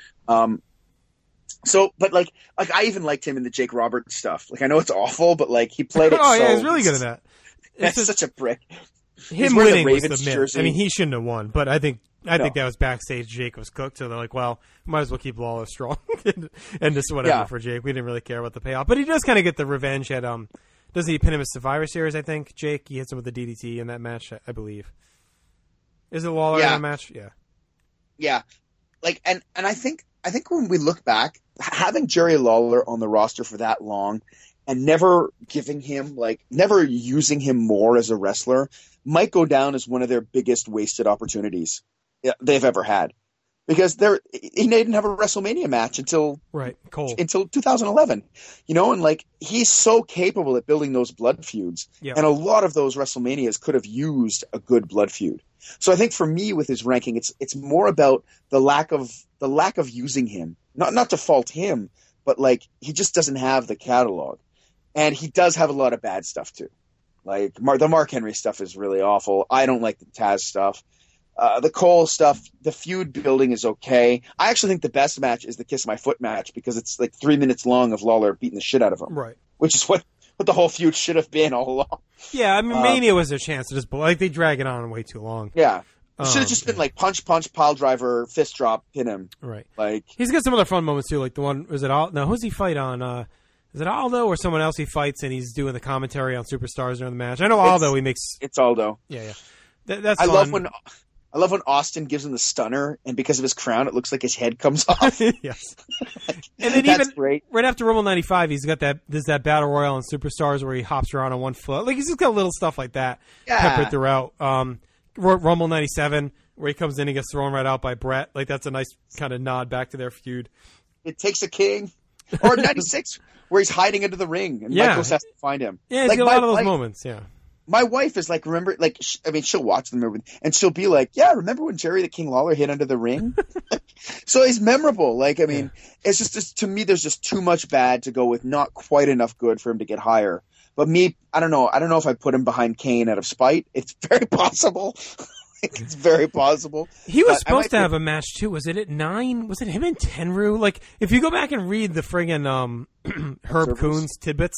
So, but like I even liked him in the Jake Roberts stuff. Like, I know it's awful, but like he played it. Yeah, he's really good at that. That's such a prick. Him winning was the myth. I mean, he shouldn't have won, but I think that was backstage. Jake was cooked, so they're like, well, might as well keep Lawler strong and just whatever for Jake. We didn't really care about the payoff, but he does kind of get the revenge at doesn't he pin him at Survivor Series? I think Jake, he hits him with the DDT in that match, I believe. Is it Lawler in that match? Yeah. Yeah. Like, and I think when we look back, having Jerry Lawler on the roster for that long and never giving him, like, never using him more as a wrestler might go down as one of their biggest wasted opportunities they've ever had. Because he didn't have a WrestleMania match until 2011, you know, and like he's so capable at building those blood feuds, and a lot of those WrestleManias could have used a good blood feud. So I think for me with his ranking, it's more about the lack of using him, not to fault him, but like he just doesn't have the catalog, and he does have a lot of bad stuff too. Like the Mark Henry stuff is really awful. I don't like the Taz stuff. The Cole stuff, the feud building is okay. I actually think the best match is the Kiss My Foot match because it's like 3 minutes long of Lawler beating the shit out of him. Right. Which is what the whole feud should have been all along. Yeah, I mean, Mania was a chance to just, like, they drag it on way too long. Yeah. It should have just been like punch, pile driver, fist drop, pin him. Right. Like, he's got some other fun moments too, like the one, who's he fight on? Is it Aldo or someone else he fights and he's doing the commentary on Superstars during the match? I know Aldo, It's Aldo. Yeah. That's I fun. I love when Austin gives him the stunner, and because of his crown, it looks like his head comes off. Yes. And then that's great. Right after Rumble 95, he's got there's that Battle Royal on Superstars where he hops around on one foot. Like, he's just got little stuff like that peppered throughout. Rumble 97, where he comes in and gets thrown right out by Brett. Like, that's a nice kind of nod back to their feud. It takes a king. Or 96, where he's hiding under the ring, and Michaels has to find him. Yeah, he's got a lot of those moments, My wife is like, remember, like, she'll watch them, and she'll be like, yeah, remember when Jerry the King Lawler hit under the ring? So he's memorable. Like, I mean, it's just, to me, there's just too much bad to go with not quite enough good for him to get higher. But me, I don't know if I put him behind Kane out of spite. It's very possible. It's very possible. He was supposed to have a match, too. Was it at 9? Was it him and Tenryu? Like, if you go back and read the friggin' Herb Coons tidbits,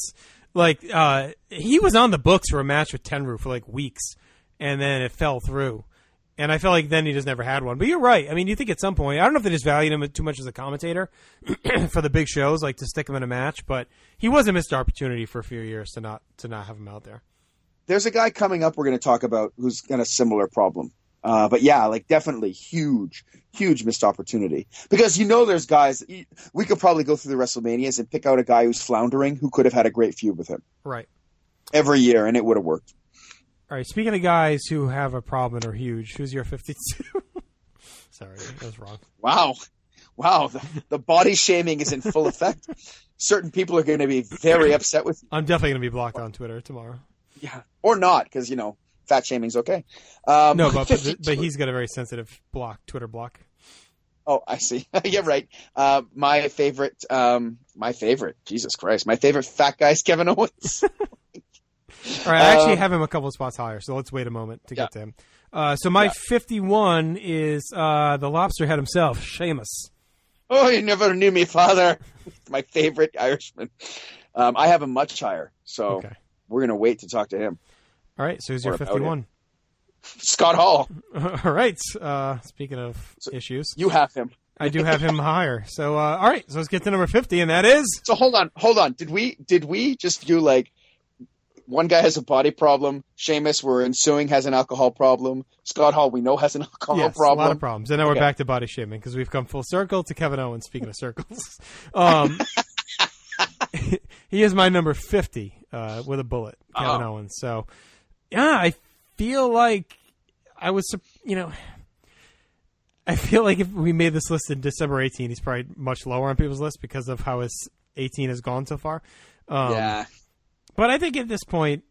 Like, he was on the books for a match with Tenryu for like weeks, and then it fell through. And I felt like then he just never had one. But you're right. I mean, you think at some point, I don't know if they just valued him too much as a commentator for the big shows, like to stick him in a match, but he was a missed opportunity for a few years to not have him out there. There's a guy coming up we're going to talk about who's got a similar problem. But yeah, like definitely huge missed opportunity. Because there's guys, we could probably go through the WrestleManias and pick out a guy who's floundering who could have had a great feud with him. Right. Every year, and it would have worked. All right, speaking of guys who have a problem and are huge, who's your 52? Sorry, that was wrong. Wow, the body shaming is in full effect. Certain people are going to be very upset with you. I'm definitely going to be blocked on Twitter tomorrow. Yeah, or not, because, fat shaming's okay. No, but he's got a very sensitive Twitter block. Oh, I see. Yeah, right. My favorite, Jesus Christ, my favorite fat guy is Kevin Owens. All right, I actually have him a couple of spots higher, so let's wait a moment to get to him. So my 51 is the lobster head himself, Sheamus. Oh, you never knew me, father. My favorite Irishman. I have him much higher, so we're going to wait to talk to him. All right, so who's your 51? Scott Hall. All right, speaking of issues. You have him. I do have him higher. So, all right, so let's get to number 50, and that is... So hold on. Did we just do like... One guy has a body problem. Sheamus, we're ensuing, has an alcohol problem. Scott Hall, we know, has an alcohol problem. A lot of problems. And now we're back to body shaming because we've come full circle to Kevin Owens, speaking of circles. He is my number 50 with a bullet, Kevin Owens. So, yeah, I feel like I feel like if we made this list in December 18, he's probably much lower on people's list because of how his 18 has gone so far. Yeah. But I think at this point,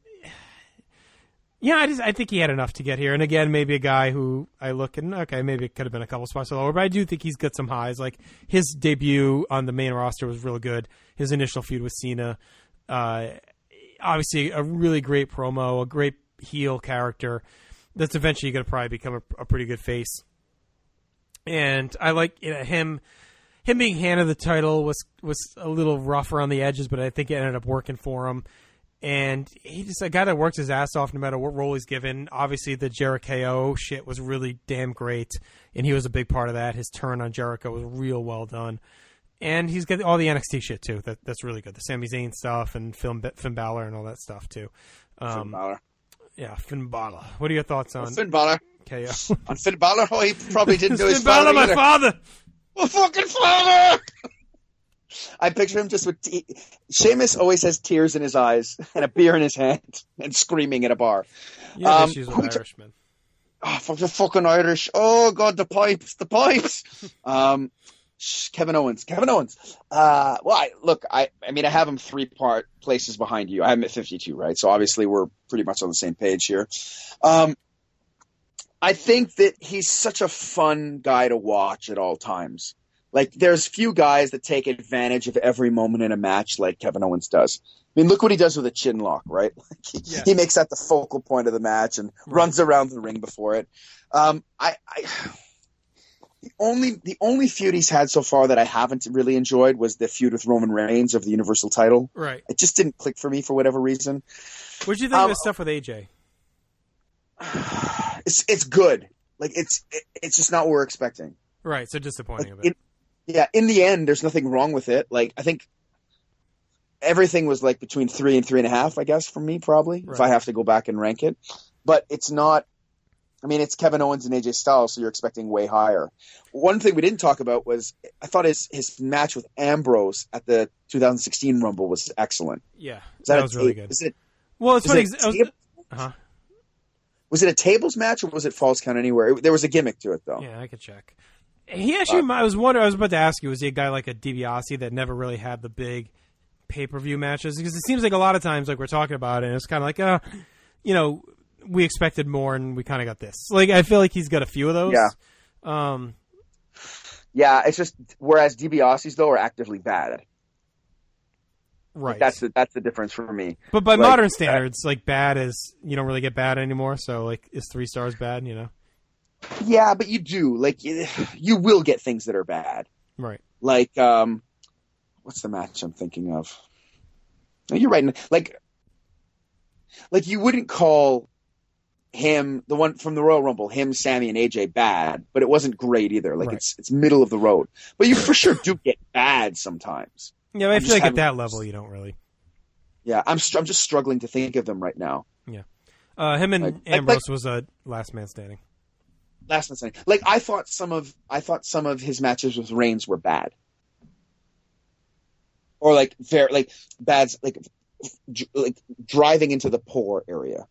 I think he had enough to get here. And again, maybe a guy who I look and, okay, maybe it could have been a couple spots lower, but I do think he's got some highs. Like his debut on the main roster was really good. His initial feud with Cena, obviously a really great promo, a great heel character that's eventually going to probably become a pretty good face. And I like him being handed the title was a little rough around the edges, but I think it ended up working for him. And he's just a guy that works his ass off no matter what role he's given. Obviously, the Jericho shit was really damn great, and he was a big part of that. His turn on Jericho was real well done. And he's got all the NXT shit, too. That's really good. The Sami Zayn stuff and Finn Balor and all that stuff, too. Finn Balor. Yeah, Finn Balor. What are your thoughts on Finn Balor? KO? On Finn Balor? Oh, he probably didn't do his Finn Balor, my either. father! My fucking father! I picture him just with... Sheamus always has tears in his eyes and a beer in his hand and screaming at a bar. Yeah, issues with Irishmen. Oh, fuck the fucking Irish. Oh, God, the pipes. Kevin Owens. I have him 3 places behind you. I have him at 52, right? So obviously we're pretty much on the same page here. I think that he's such a fun guy to watch at all times. Like, there's few guys that take advantage of every moment in a match like Kevin Owens does. I mean, look what he does with a chin lock, right? He makes that the focal point of the match and runs around the ring before it. The only feud he's had so far that I haven't really enjoyed was the feud with Roman Reigns of the Universal title. Right. It just didn't click for me for whatever reason. What did you think of his stuff with AJ? It's good. Like, it's just not what we're expecting. Right, so disappointing like, a bit. In the end, there's nothing wrong with it. Like, I think everything was like between 3 and 3.5, I guess, for me, probably, if I have to go back and rank it. But it's not, I mean, it's Kevin Owens and AJ Styles, so you're expecting way higher. One thing we didn't talk about was, I thought his match with Ambrose at the 2016 Rumble was excellent. Yeah, that was really good. Well, it's funny. Was it a tables match or was it Falls Count Anywhere? There was a gimmick to it, though. Yeah, I could check. He actually, I was about to ask you, was he a guy like a DiBiase that never really had the big pay-per-view matches? Because it seems like a lot of times, like we're talking about it, and it's kind of like, we expected more and we kind of got this. Like, I feel like he's got a few of those. Yeah. Yeah, it's just, whereas DiBiase's, though, are actively bad. Right. Like, that's the difference for me. But by modern standards, like, bad is, you don't really get bad anymore, so, like, is 3 stars bad, you know? Yeah, but you do. Like, you will get things that are bad. Right. Like, what's the match I'm thinking of? No, you're right. Like you wouldn't call him, the one from the Royal Rumble, him, Sammy, and AJ bad, but it wasn't great either. Like it's middle of the road. But you for sure do get bad sometimes. Yeah, I feel like at that level you don't really. Yeah, I'm just struggling to think of them right now. Yeah, him and Ambrose was a last man standing. Last man standing. Like I thought some of his matches with Reigns were bad, or like very like bad, like driving into the poor area.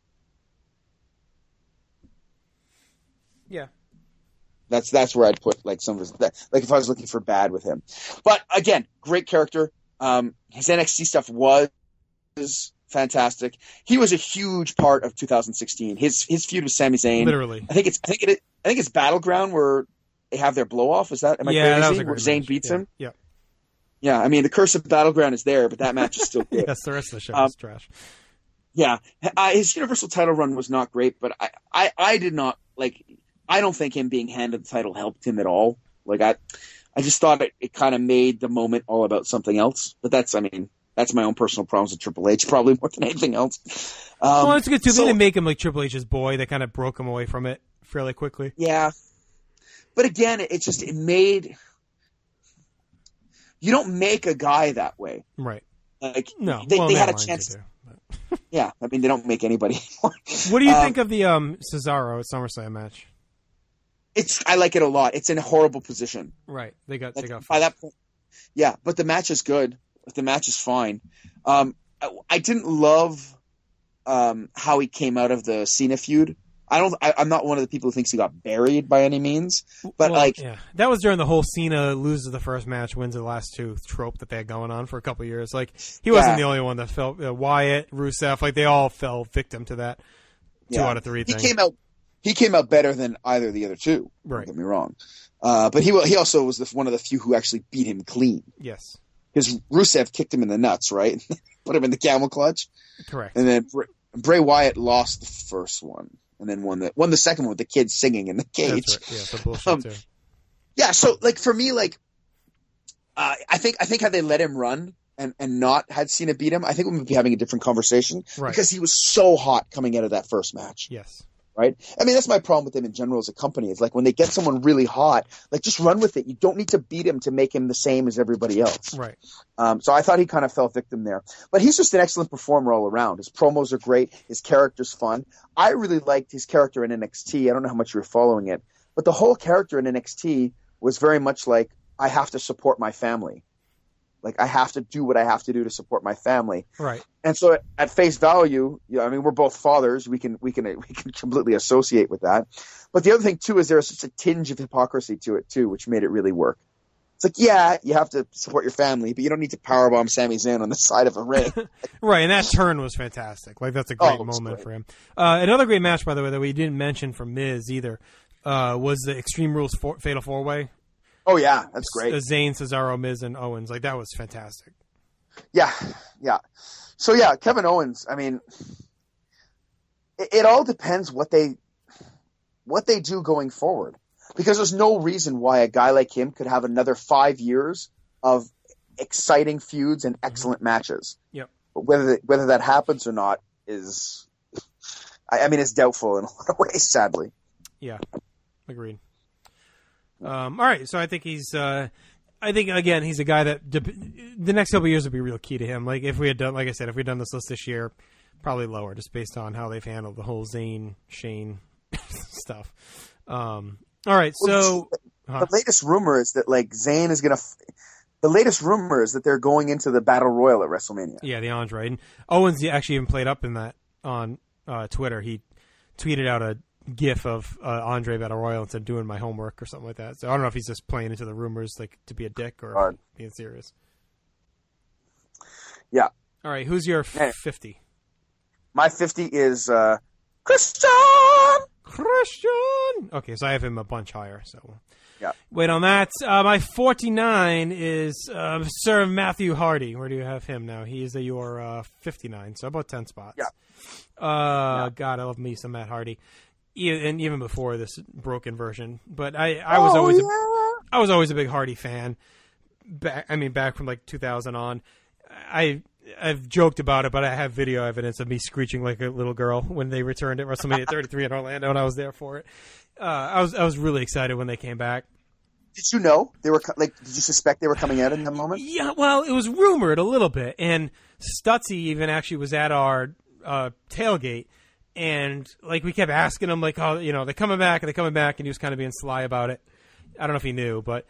Yeah, that's where I'd put like some of his, like if I was looking for bad with him. But again, great character. His NXT stuff was fantastic. He was a huge part of 2016. His feud with Sami Zayn. Literally, I think it's Battleground where they have their blow off. Am I crazy? That was a where great Zayn match. beats him. Yeah. Yeah, I mean the curse of Battleground is there, but that match is still good. Yes, the rest of the show was trash. Yeah, his Universal title run was not great, but I did not like. I don't think him being handed the title helped him at all. Like I just thought it kind of made the moment all about something else. But that's my own personal problems with Triple H, probably more than anything else. Well, it's good too. They didn't make him like Triple H's boy. They kind of broke him away from it fairly quickly. Yeah, but again, it made you don't make a guy that way, right? Like no, they had a chance. Yeah, I mean they don't make anybody anymore. What do you think of the Cesaro at SummerSlam match? I like it a lot. It's in a horrible position. Right. They got by that point. Yeah, but the match is good. The match is fine. I didn't love how he came out of the Cena feud. I'm not one of the people who thinks he got buried by any means. But that was during the whole Cena loses the first match, wins the last two trope that they had going on for a couple of years. Like he wasn't the only one that fell. Wyatt, Rusev, like they all fell victim to that 2 out of 3 thing. He came out better than either of the other two. Right. Don't get me wrong. But he also was one of the few who actually beat him clean. Yes. Because Rusev kicked him in the nuts, right? Put him in the camel clutch. Correct. And then Bray Wyatt lost the first one, and then won the second one with the kids singing in the cage. That's right. Yeah, so bullshit too. Yeah, so like for me, like I think had they let him run and not had Cena beat him, I think we would be having a different conversation. Right. Because he was so hot coming out of that first match. Yes. Right? I mean, that's my problem with them in general as a company. It's like when they get someone really hot, like just run with it. You don't need to beat him to make him the same as everybody else. Right. So I thought he kind of fell victim there. But he's just an excellent performer all around. His promos are great. His character's fun. I really liked his character in NXT. I don't know how much you were following it. But the whole character in NXT was very much like, I have to support my family. Like, I have to do what I have to do to support my family. Right. And so at face value, I mean, we're both fathers. We can completely associate with that. But the other thing, too, is there's such a tinge of hypocrisy to it, too, which made it really work. It's like, yeah, you have to support your family, but you don't need to powerbomb Sami Zayn on the side of a ring. Right, and that turn was fantastic. Like, that's a great moment for him. Another great match, by the way, that we didn't mention from Miz either, was the Extreme Rules Fatal 4-Way. Oh, yeah, that's great. Zayn, Cesaro, Miz, and Owens. Like, that was fantastic. Yeah. So, yeah, Kevin Owens, I mean, it all depends what they do going forward. Because there's no reason why a guy like him could have another 5 years of exciting feuds and excellent matches. Yep. But whether that happens or not is, I mean, it's doubtful in a lot of ways, sadly. Yeah, agreed. All right, so I think he's again he's a guy that the next couple of years would be real key to him. Like if we had done, like I said, if we had done this list this year, probably lower, just based on how they've handled the whole Zayn Shane stuff. All right, so the latest rumor is that like Zayn is gonna. The latest rumor is that they're going into the Battle Royal at WrestleMania. Yeah, the Andre and Owens actually even played up in that on Twitter. He tweeted out a GIF of Andre Battle Royal and said doing my homework or something like that. So I don't know if he's just playing into the rumors like to be a dick or being serious. Yeah. All right, who's your 50? My 50 is Christian. Okay, so I have him a bunch higher. So yeah. Wait on that. My 49 is Sir Matthew Hardy. Where do you have him now? He is your 59, so about 10 spots. Yeah. God, I love me some Matt Hardy. And even before this broken version, but I was always a big Hardy fan. Back from like 2000 on. I've joked about it, but I have video evidence of me screeching like a little girl when they returned at WrestleMania 33 in Orlando, and I was there for it. I was really excited when they came back. Did you know they were like? Did you suspect they were coming out in that moment? Yeah, well, it was rumored a little bit, and Stutzy even actually was at our tailgate, and like we kept asking him, like, oh, you know, they're coming back, and he was kind of being sly about it. I don't know if he knew, but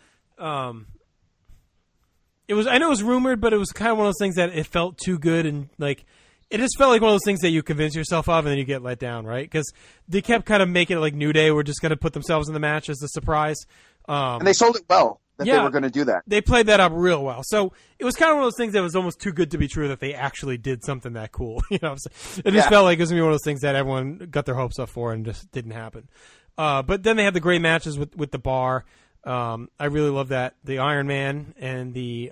it was. I know it was rumored, but it was kind of one of those things that it felt too good, and like it just felt like one of those things that you convince yourself of, and then you get let down, right? Because they kept kind of making it like New Day were just going to put themselves in the match as a surprise. And they sold it well that they were going to do that. They played that up real well. So it was kind of one of those things that was almost too good to be true that they actually did something that cool. You know, it just felt like it was going to be one of those things that everyone got their hopes up for and just didn't happen. But then they had the great matches with the Bar. I really love that. The Iron Man and the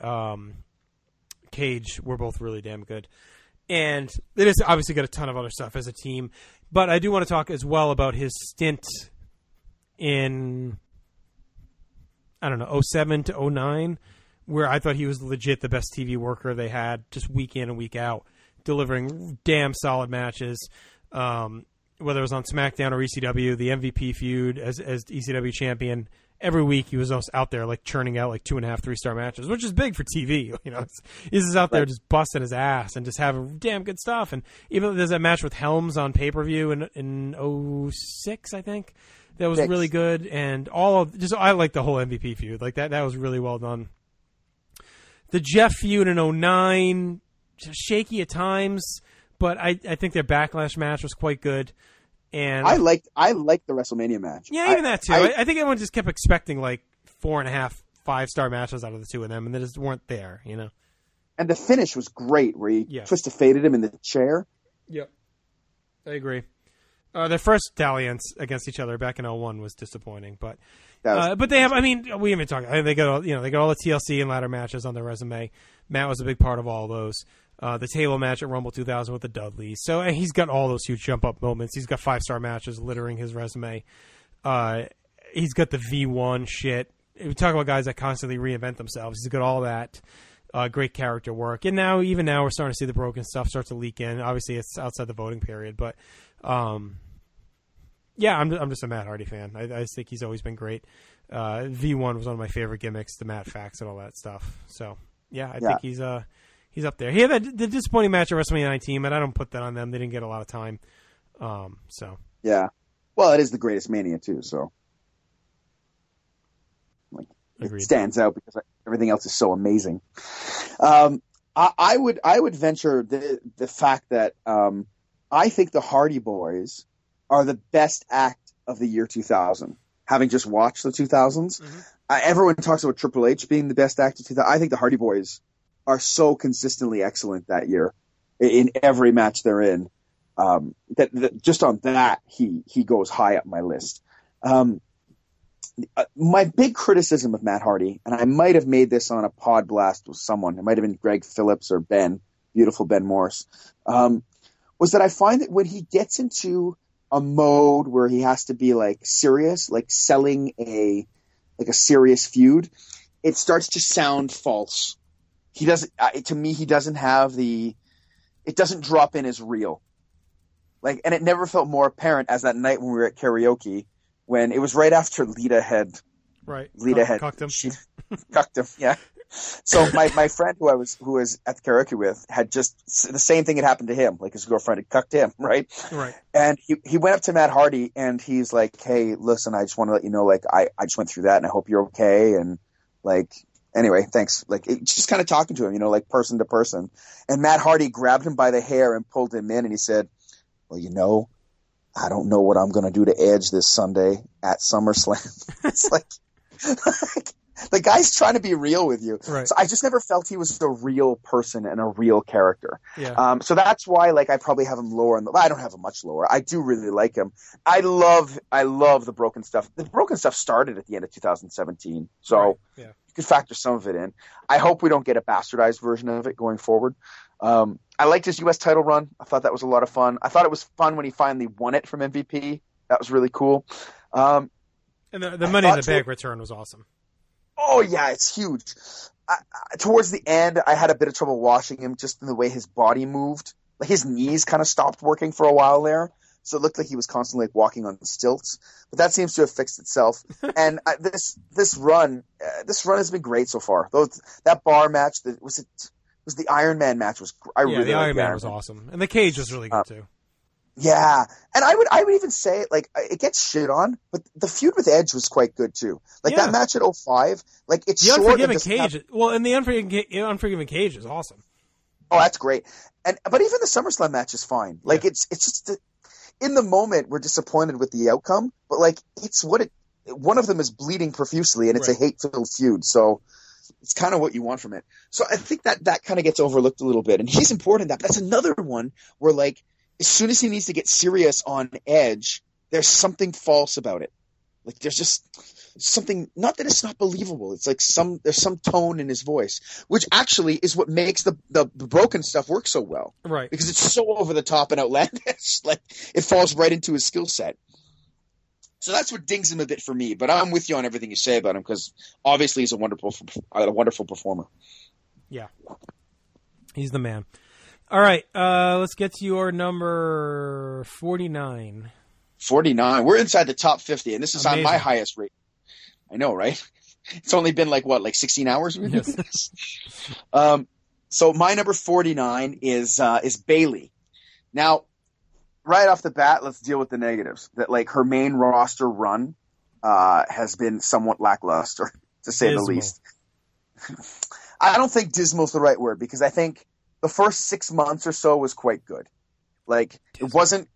Cage were both really damn good. And they just obviously got a ton of other stuff as a team. But I do want to talk as well about his stint in, I don't know, 07 to 09, where I thought he was legit the best TV worker they had, just week in and week out, delivering damn solid matches. Whether it was on SmackDown or ECW, the MVP feud as ECW champion, every week he was out there like churning out like 2.5, 3-star matches, which is big for TV. You know, he's just out there just busting his ass and just having damn good stuff. And even there's that match with Helms on pay-per-view in 06, I think. That was really good, and I like the whole MVP feud. Like that was really well done. The Jeff feud in 09, shaky at times, but I think their Backlash match was quite good. And I liked the WrestleMania match. Yeah, even that too. I think everyone just kept expecting like 4.5, 5-star matches out of the two of them, and they just weren't there. You know. And the finish was great, where he twisted faded him in the chair. Yep, I agree. Their first dalliance against each other back in 01 was disappointing, but they have. I mean, we even talk. They got all the TLC and ladder matches on their resume. Matt was a big part of all those. The table match at Rumble 2000 with the Dudleys. So he's got all those huge jump up moments. He's got 5-star matches littering his resume. He's got the V1 shit. We talk about guys that constantly reinvent themselves. He's got all that. Great character work. And now we're starting to see the broken stuff start to leak in. Obviously, it's outside the voting period, but. I'm just a Matt Hardy fan. I just think he's always been great. V1 was one of my favorite gimmicks, the Matt Fax and all that stuff. So I think he's up there. He had the disappointing match at WrestleMania 19, but I don't put that on them. They didn't get a lot of time. Well, it is the greatest Mania too. So it stands out because everything else is so amazing. I would venture the fact that I think the Hardy Boys are the best act of the year 2000. Having just watched the 2000s, everyone talks about Triple H being the best act of 2000. I think the Hardy Boys are so consistently excellent that year in every match they're in. That just on that, he goes high up my list. My big criticism of Matt Hardy, and I might have made this on a pod blast with someone, it might have been Greg Phillips or beautiful Ben Morse, was that I find that when he gets into a mode where he has to be like serious, like selling a serious feud, it starts to sound false. He doesn't, to me, he doesn't have it doesn't drop in as real. Like, and it never felt more apparent as that night when we were at karaoke, when it was right after Lita had cucked him. She cucked him. Yeah. So my friend who was at the karaoke with had just the same thing had happened to him. Like his girlfriend had cucked him, right? Right. And he went up to Matt Hardy and he's like, "Hey, listen, I just want to let you know, like, I just went through that and I hope you're okay. And like, anyway, thanks." Like, just kind of talking to him, like person to person. And Matt Hardy grabbed him by the hair and pulled him in and he said, "Well, I don't know what I'm going to do to Edge this Sunday at SummerSlam." It's like the guy's trying to be real with you. Right. So I just never felt he was a real person and a real character. Yeah. So that's why, like, I probably have him lower. I don't have him much lower. I do really like him. I love the broken stuff. The broken stuff started at the end of 2017. So you could factor some of it in. I hope we don't get a bastardized version of it going forward. I liked his U.S. title run. I thought that was a lot of fun. I thought it was fun when he finally won it from MVP. That was really cool. And the Money in the Bank return was awesome. Oh yeah, it's huge. Towards the end, I had a bit of trouble watching him just in the way his body moved. Like his knees kind of stopped working for a while there, so it looked like he was constantly like walking on stilts. But that seems to have fixed itself. And this run has been great so far. That bar match, was the Iron Man match was. The Iron Man was awesome, and the cage was really good too. Yeah, and I would even say like it gets shit on, but the feud with Edge was quite good too. Like that match at 05, like it's the short. Unforgiven Cage. And the Unforgiven Cage is awesome. Oh, that's great. But even the SummerSlam match is fine. Like it's just in the moment we're disappointed with the outcome, but like it's one of them is bleeding profusely and it's a hate-filled feud. So it's kind of what you want from it. So I think that kind of gets overlooked a little bit, and he's important in that. But that's another one where like as soon as he needs to get serious on Edge, there's something false about it. Like there's just something, not that it's not believable. It's like there's some tone in his voice, which actually is what makes the broken stuff work so well. Right. Because it's so over the top and outlandish. Like it falls right into his skill set. So that's what dings him a bit for me. But I'm with you on everything you say about him because obviously he's a wonderful performer. Yeah. He's the man. All right, let's get to your number 49. 49. We're inside the top 50, and this is Amazing. On my highest rate. I know, right? It's only been like 16 hours? Yes. So my number 49 is Bayley. Now, right off the bat, let's deal with the negatives. That like her main roster run has been somewhat lackluster, to say the least. I don't think dismal is the right word because I think the first 6 months or so was quite good. Like it wasn't.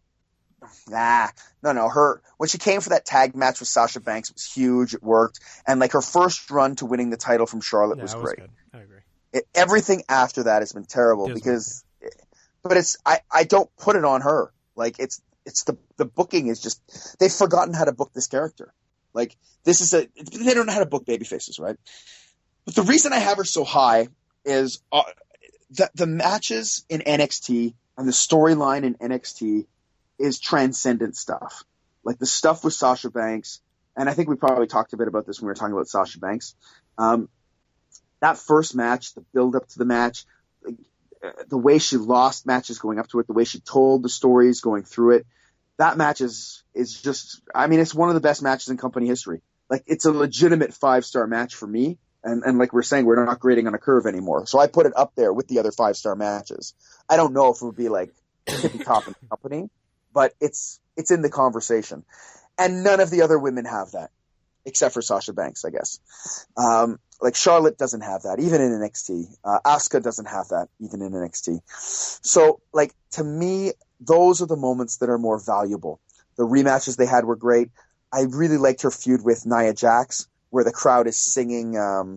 No. When she came for that tag match with Sasha Banks, it was huge. It worked, and like her first run to winning the title from Charlotte was great. Good. I agree. Everything after that has been terrible because, but I don't put it on her. Like it's the booking is just they've forgotten how to book this character. Like they don't know how to book babyfaces, right? But the reason I have her so high is the matches in NXT and the storyline in NXT is transcendent stuff. Like the stuff with Sasha Banks, and I think we probably talked a bit about this when we were talking about Sasha Banks. That first match, the build up to the match, the way she lost matches going up to it, the way she told the stories going through it, that match is just, I mean, it's one of the best matches in company history. Like it's a legitimate 5-star match for me. And like we're saying, we're not grading on a curve anymore. So I put it up there with the other 5-star matches. I don't know if it would be like top in the company, but it's in the conversation. And none of the other women have that, except for Sasha Banks, I guess. Like Charlotte doesn't have that, even in NXT. Asuka doesn't have that, even in NXT. So like to me, those are the moments that are more valuable. The rematches they had were great. I really liked her feud with Nia Jax, where the crowd is singing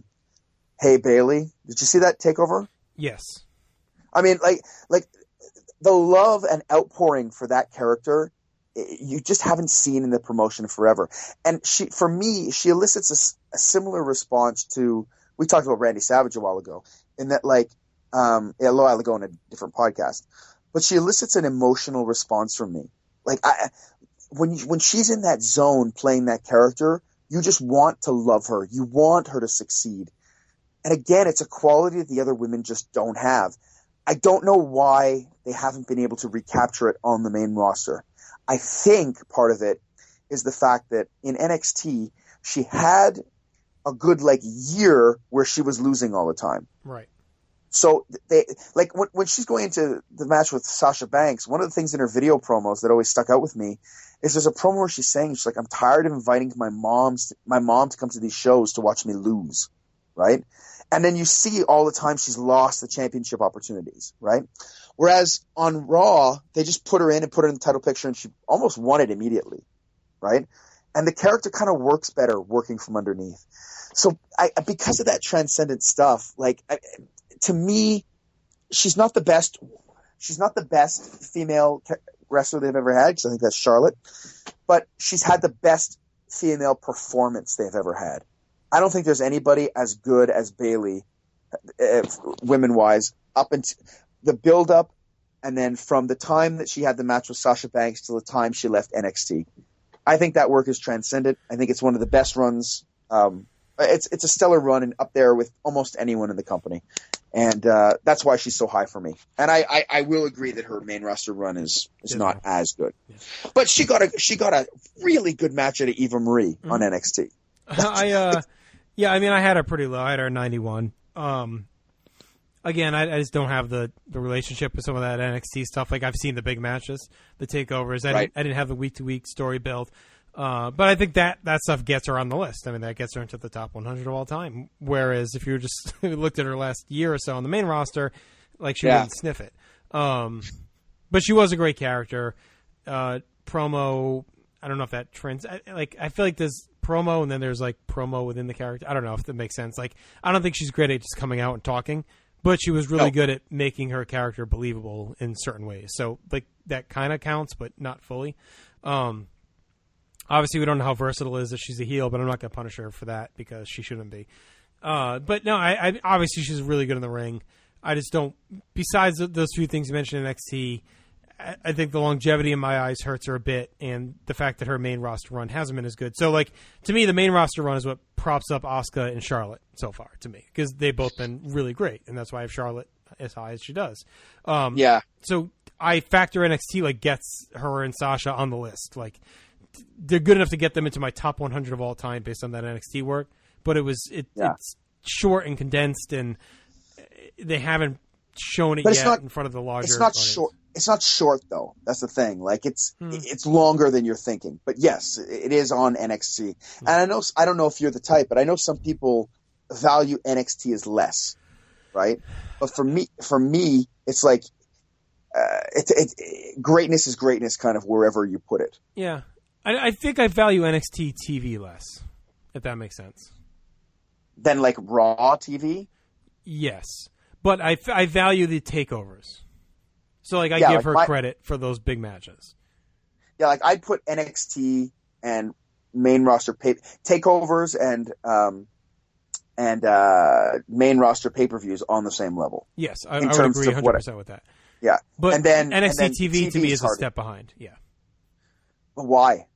Hey Bayley. Did you see that takeover? Yes. I mean, like the love and outpouring for that character, you just haven't seen in the promotion forever. And for me, she elicits a similar response to, we talked about Randy Savage a while ago, in that like, a while ago in a different podcast, but she elicits an emotional response from me. Like when she's in that zone playing that character, you just want to love her. You want her to succeed. And again, it's a quality that the other women just don't have. I don't know why they haven't been able to recapture it on the main roster. I think part of it is the fact that in NXT, she had a good year where she was losing all the time. Right. So they when she's going into the match with Sasha Banks, one of the things in her video promos that always stuck out with me is there's a promo where she's saying, she's like, I'm tired of inviting my mom to come to these shows to watch me lose. Right. And then you see all the time she's lost the championship opportunities. Right. Whereas on Raw, they just put her in the title picture and she almost won it immediately. Right. And the character kind of works better working from underneath. So because of that transcendent stuff, to me, she's not the best female wrestler they've ever had, because I think that's Charlotte. But she's had the best female performance they've ever had. I don't think there's anybody as good as Bayley, women-wise, up until the build-up, and then from the time that she had the match with Sasha Banks till the time she left NXT. I think that work is transcendent. I think it's one of the best runs It's a stellar run and up there with almost anyone in the company, and that's why she's so high for me. And I will agree that her main roster run is not as good, but she got a really good match out of Eva Marie on NXT. I mean, I had her pretty low. I had her 91. Again, I just don't have the relationship with some of that NXT stuff. Like, I've seen the big matches, the takeovers. I didn't have the week-to-week story build. But I think that stuff gets her on the list. I mean, that gets her into the top 100 of all time. Whereas if you just looked at her last year or so on the main roster, like, she wouldn't sniff it. But she was a great character. Promo, I don't know if that trends. I feel like there's promo and then there's, like, promo within the character. I don't know if that makes sense. Like, I don't think she's great at just coming out and talking. But she was really good at making her character believable in certain ways. So, like, that kind of counts, but not fully. Obviously, we don't know how versatile it is if she's a heel, but I'm not going to punish her for that because she shouldn't be. But, no, I obviously she's really good in the ring. I just don't – besides those few things you mentioned in NXT, I think the longevity in my eyes hurts her a bit, and the fact that her main roster run hasn't been as good. So, like, to me, the main roster run is what props up Asuka and Charlotte so far to me, because they've both been really great, and that's why I have Charlotte as high as she does. So I factor NXT, like, gets her and Sasha on the list. Like, they're good enough to get them into my top 100 of all time based on that NXT work, but it's short and condensed, and they haven't shown it yet in front of the larger audience. Short. It's not short, though. That's the thing. Like, it's longer than you're thinking. But yes, it is on NXT. And I don't know if you're the type, but I know some people value NXT as less, right? But for me, it's like greatness is greatness, kind of wherever you put it. Yeah, I think I value NXT TV less, if that makes sense. Than like Raw TV. Yes, but I value the takeovers. So, like, I give her credit for those big matches. Yeah, like, I'd put NXT and main roster takeovers and main roster pay-per-views on the same level. Yes, I would agree 100% with that. Yeah. But NXT TV to me is a step behind. Yeah. But why?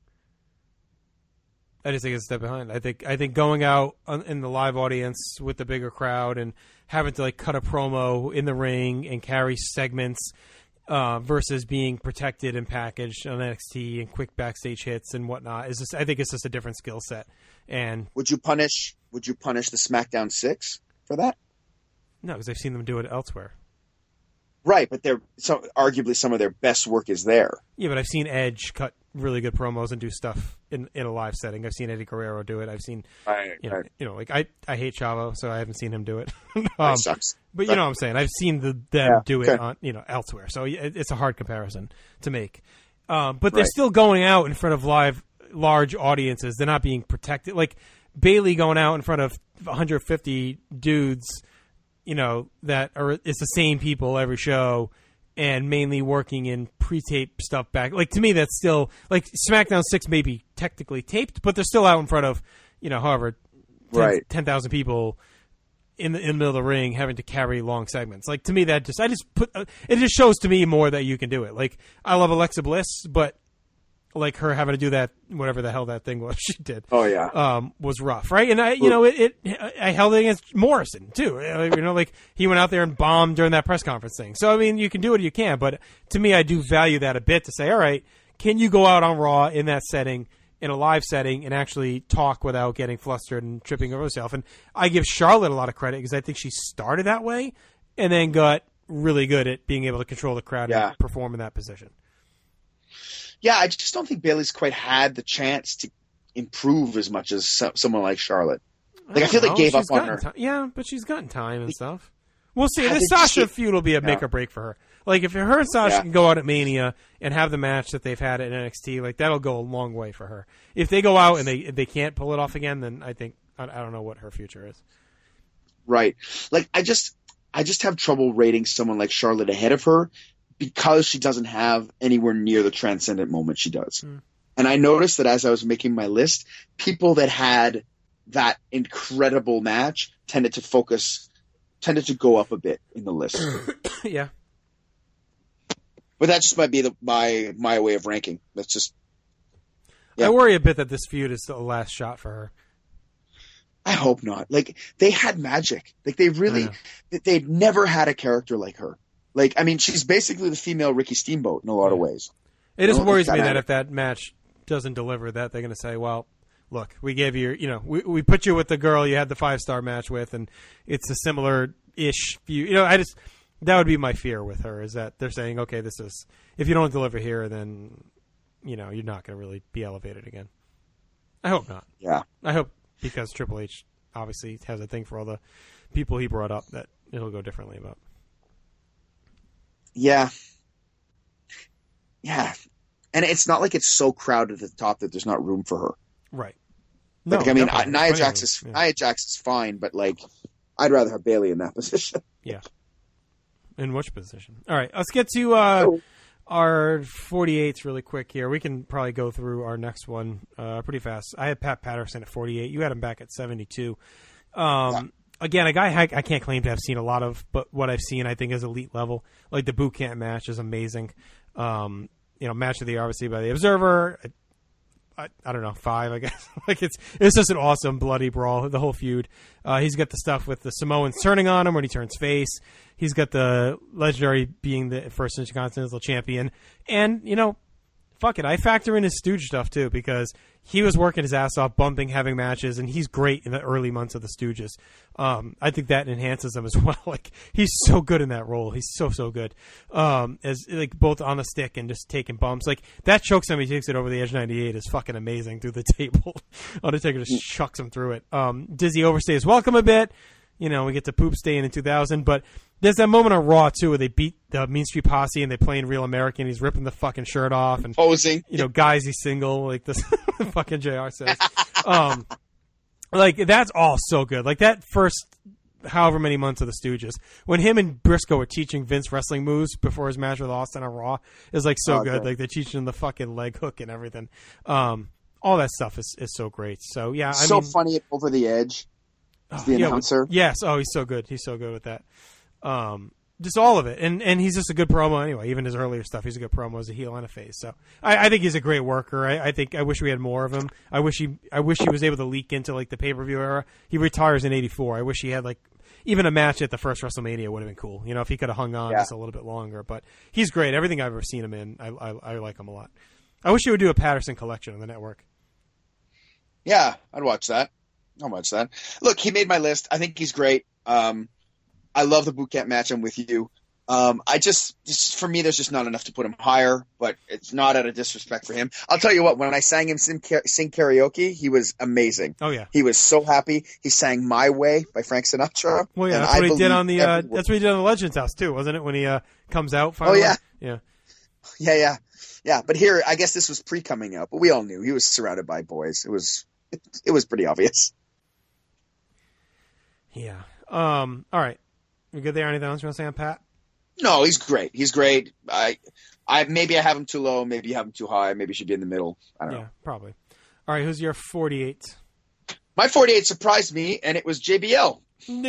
I just think it's a step behind. I think going out in the live audience with the bigger crowd and having to, like, cut a promo in the ring and carry segments versus being protected and packaged on NXT and quick backstage hits and whatnot I think it's just a different skill set. And would you punish the SmackDown 6 for that? No, because I've seen them do it elsewhere. Right, but arguably some of their best work is there. Yeah, but I've seen Edge cut really good promos and do stuff in a live setting. I've seen Eddie Guerrero do it. I've seen, like, I hate Chavo, so I haven't seen him do it. That sucks. But you know what I'm saying. I've seen them do it on, elsewhere. So it's a hard comparison to make. But they're still going out in front of large audiences. They're not being protected. Like Bayley going out in front of 150 dudes, that it's the same people every show, and mainly working in pre-tape stuff back. Like, to me, that's still, like, SmackDown 6 may be technically taped, but they're still out in front of, however, 10,000 people in the middle of the ring having to carry long segments. Like, to me, it just shows to me more that you can do it. Like, I love Alexa Bliss, but, like, her having to do that, whatever the hell that thing was she did. Oh, yeah. Was rough, right? And I held it against Morrison, too. Like, he went out there and bombed during that press conference thing. So, I mean, you can do what you can, but to me, I do value that a bit to say, all right, can you go out on Raw in that setting, in a live setting, and actually talk without getting flustered and tripping over herself? And I give Charlotte a lot of credit because I think she started that way and then got really good at being able to control the crowd and perform in that position. Yeah, I just don't think Bayley's quite had the chance to improve as much as someone like Charlotte. Like, I feel they gave up on her. Yeah, but she's gotten time and stuff. We'll see. This Sasha feud will be a make or break for her. Like, if her and Sasha can go out at Mania and have the match that they've had at NXT, like, that'll go a long way for her. If they go out and they can't pull it off again, then I think I don't know what her future is. Right. Like, I just have trouble rating someone like Charlotte ahead of her, because she doesn't have anywhere near the transcendent moment she does. And I noticed that as I was making my list, people that had that incredible match tended to go up a bit in the list. Yeah. But that just might be my way of ranking. That's just... Yeah. I worry a bit that this feud is the last shot for her. I hope not. Like, they had magic. Like, they'd never had a character like her. Like, I mean, she's basically the female Ricky Steamboat in a lot of ways. It just worries me that if that match doesn't deliver, that they're going to say, well, look, we gave you, we put you with the girl you had the 5-star match with, and it's a similar-ish view. That would be my fear with her, is that they're saying, okay, if you don't deliver here, then, you're not going to really be elevated again. I hope not. Yeah. I hope, because Triple H obviously has a thing for all the people he brought up, that it'll go differently about. Yeah. Yeah. And it's not like it's so crowded at the top that there's not room for her. Right. Like, no, I mean, Nia Jax is fine, but, like, I'd rather have Bayley in that position. Yeah. In which position? All right. Let's get to our 48s really quick here. We can probably go through our next one pretty fast. I had Pat Patterson at 48. You had him back at 72. Again, a guy I can't claim to have seen a lot of, but what I've seen I think is elite level. Like the boot camp match is amazing. Match of the year obviously by the Observer. I don't know, 5 I guess. Like it's just an awesome bloody brawl. The whole feud. He's got the stuff with the Samoans turning on him when he turns face. He's got the legendary being the first Intercontinental Champion, and fuck it, I factor in his Stooge stuff too, because he was working his ass off, bumping, having matches, and he's great in the early months of the Stooges. I think that enhances him as well. Like he's so good in that role. He's so good. As like both on the stick and just taking bumps. Like that chokeslam he takes it over the edge 98 is fucking amazing through the table. Undertaker just chucks him through it. Dizzy overstays welcome a bit. We get to poop staying in 2000, but there's that moment on Raw too where they beat the Mean Street Posse and they play in Real American. He's ripping the fucking shirt off and posing. Guys, he's single, like this fucking JR says. Like that's all so good. Like that first however many months of the Stooges, when him and Briscoe were teaching Vince wrestling moves before his match with Austin on Raw, is like so good. Like they're teaching him the fucking leg hook and everything. All that stuff is so great. So yeah, I mean, funny at Over the Edge. The announcer. Yes. Oh, he's so good. He's so good with that. Just all of it. And he's just a good promo anyway. Even his earlier stuff, he's a good promo as a heel and a face. So I think he's a great worker. I wish we had more of him. I wish he was able to leak into like the pay-per-view era. He retires in 84. I wish he had like even a match at the first WrestleMania would have been cool. If he could have hung on just a little bit longer. But he's great. Everything I've ever seen him in, I like him a lot. I wish he would do a Patterson collection on the network. Yeah, I'd watch that. I'll watch that. Look, he made my list. I think he's great. I love the boot camp match. I'm with you. For me, there's just not enough to put him higher, but it's not out of disrespect for him. I'll tell you what, when I sang him sing karaoke, he was amazing. Oh yeah. He was so happy. He sang My Way by Frank Sinatra. Well, yeah, that's what he did on the Legends House too, wasn't it? When he comes out finally. Oh yeah. Yeah. Yeah. But here, I guess this was pre-coming out, but we all knew he was surrounded by boys. It was pretty obvious. Yeah. All right. You good there? Anything else you want to say on Pat? No, he's great. He's great. Maybe I have him too low. Maybe you have him too high. Maybe he should be in the middle. I don't know. Yeah, probably. All right. Who's your 48? My 48 surprised me, and it was JBL.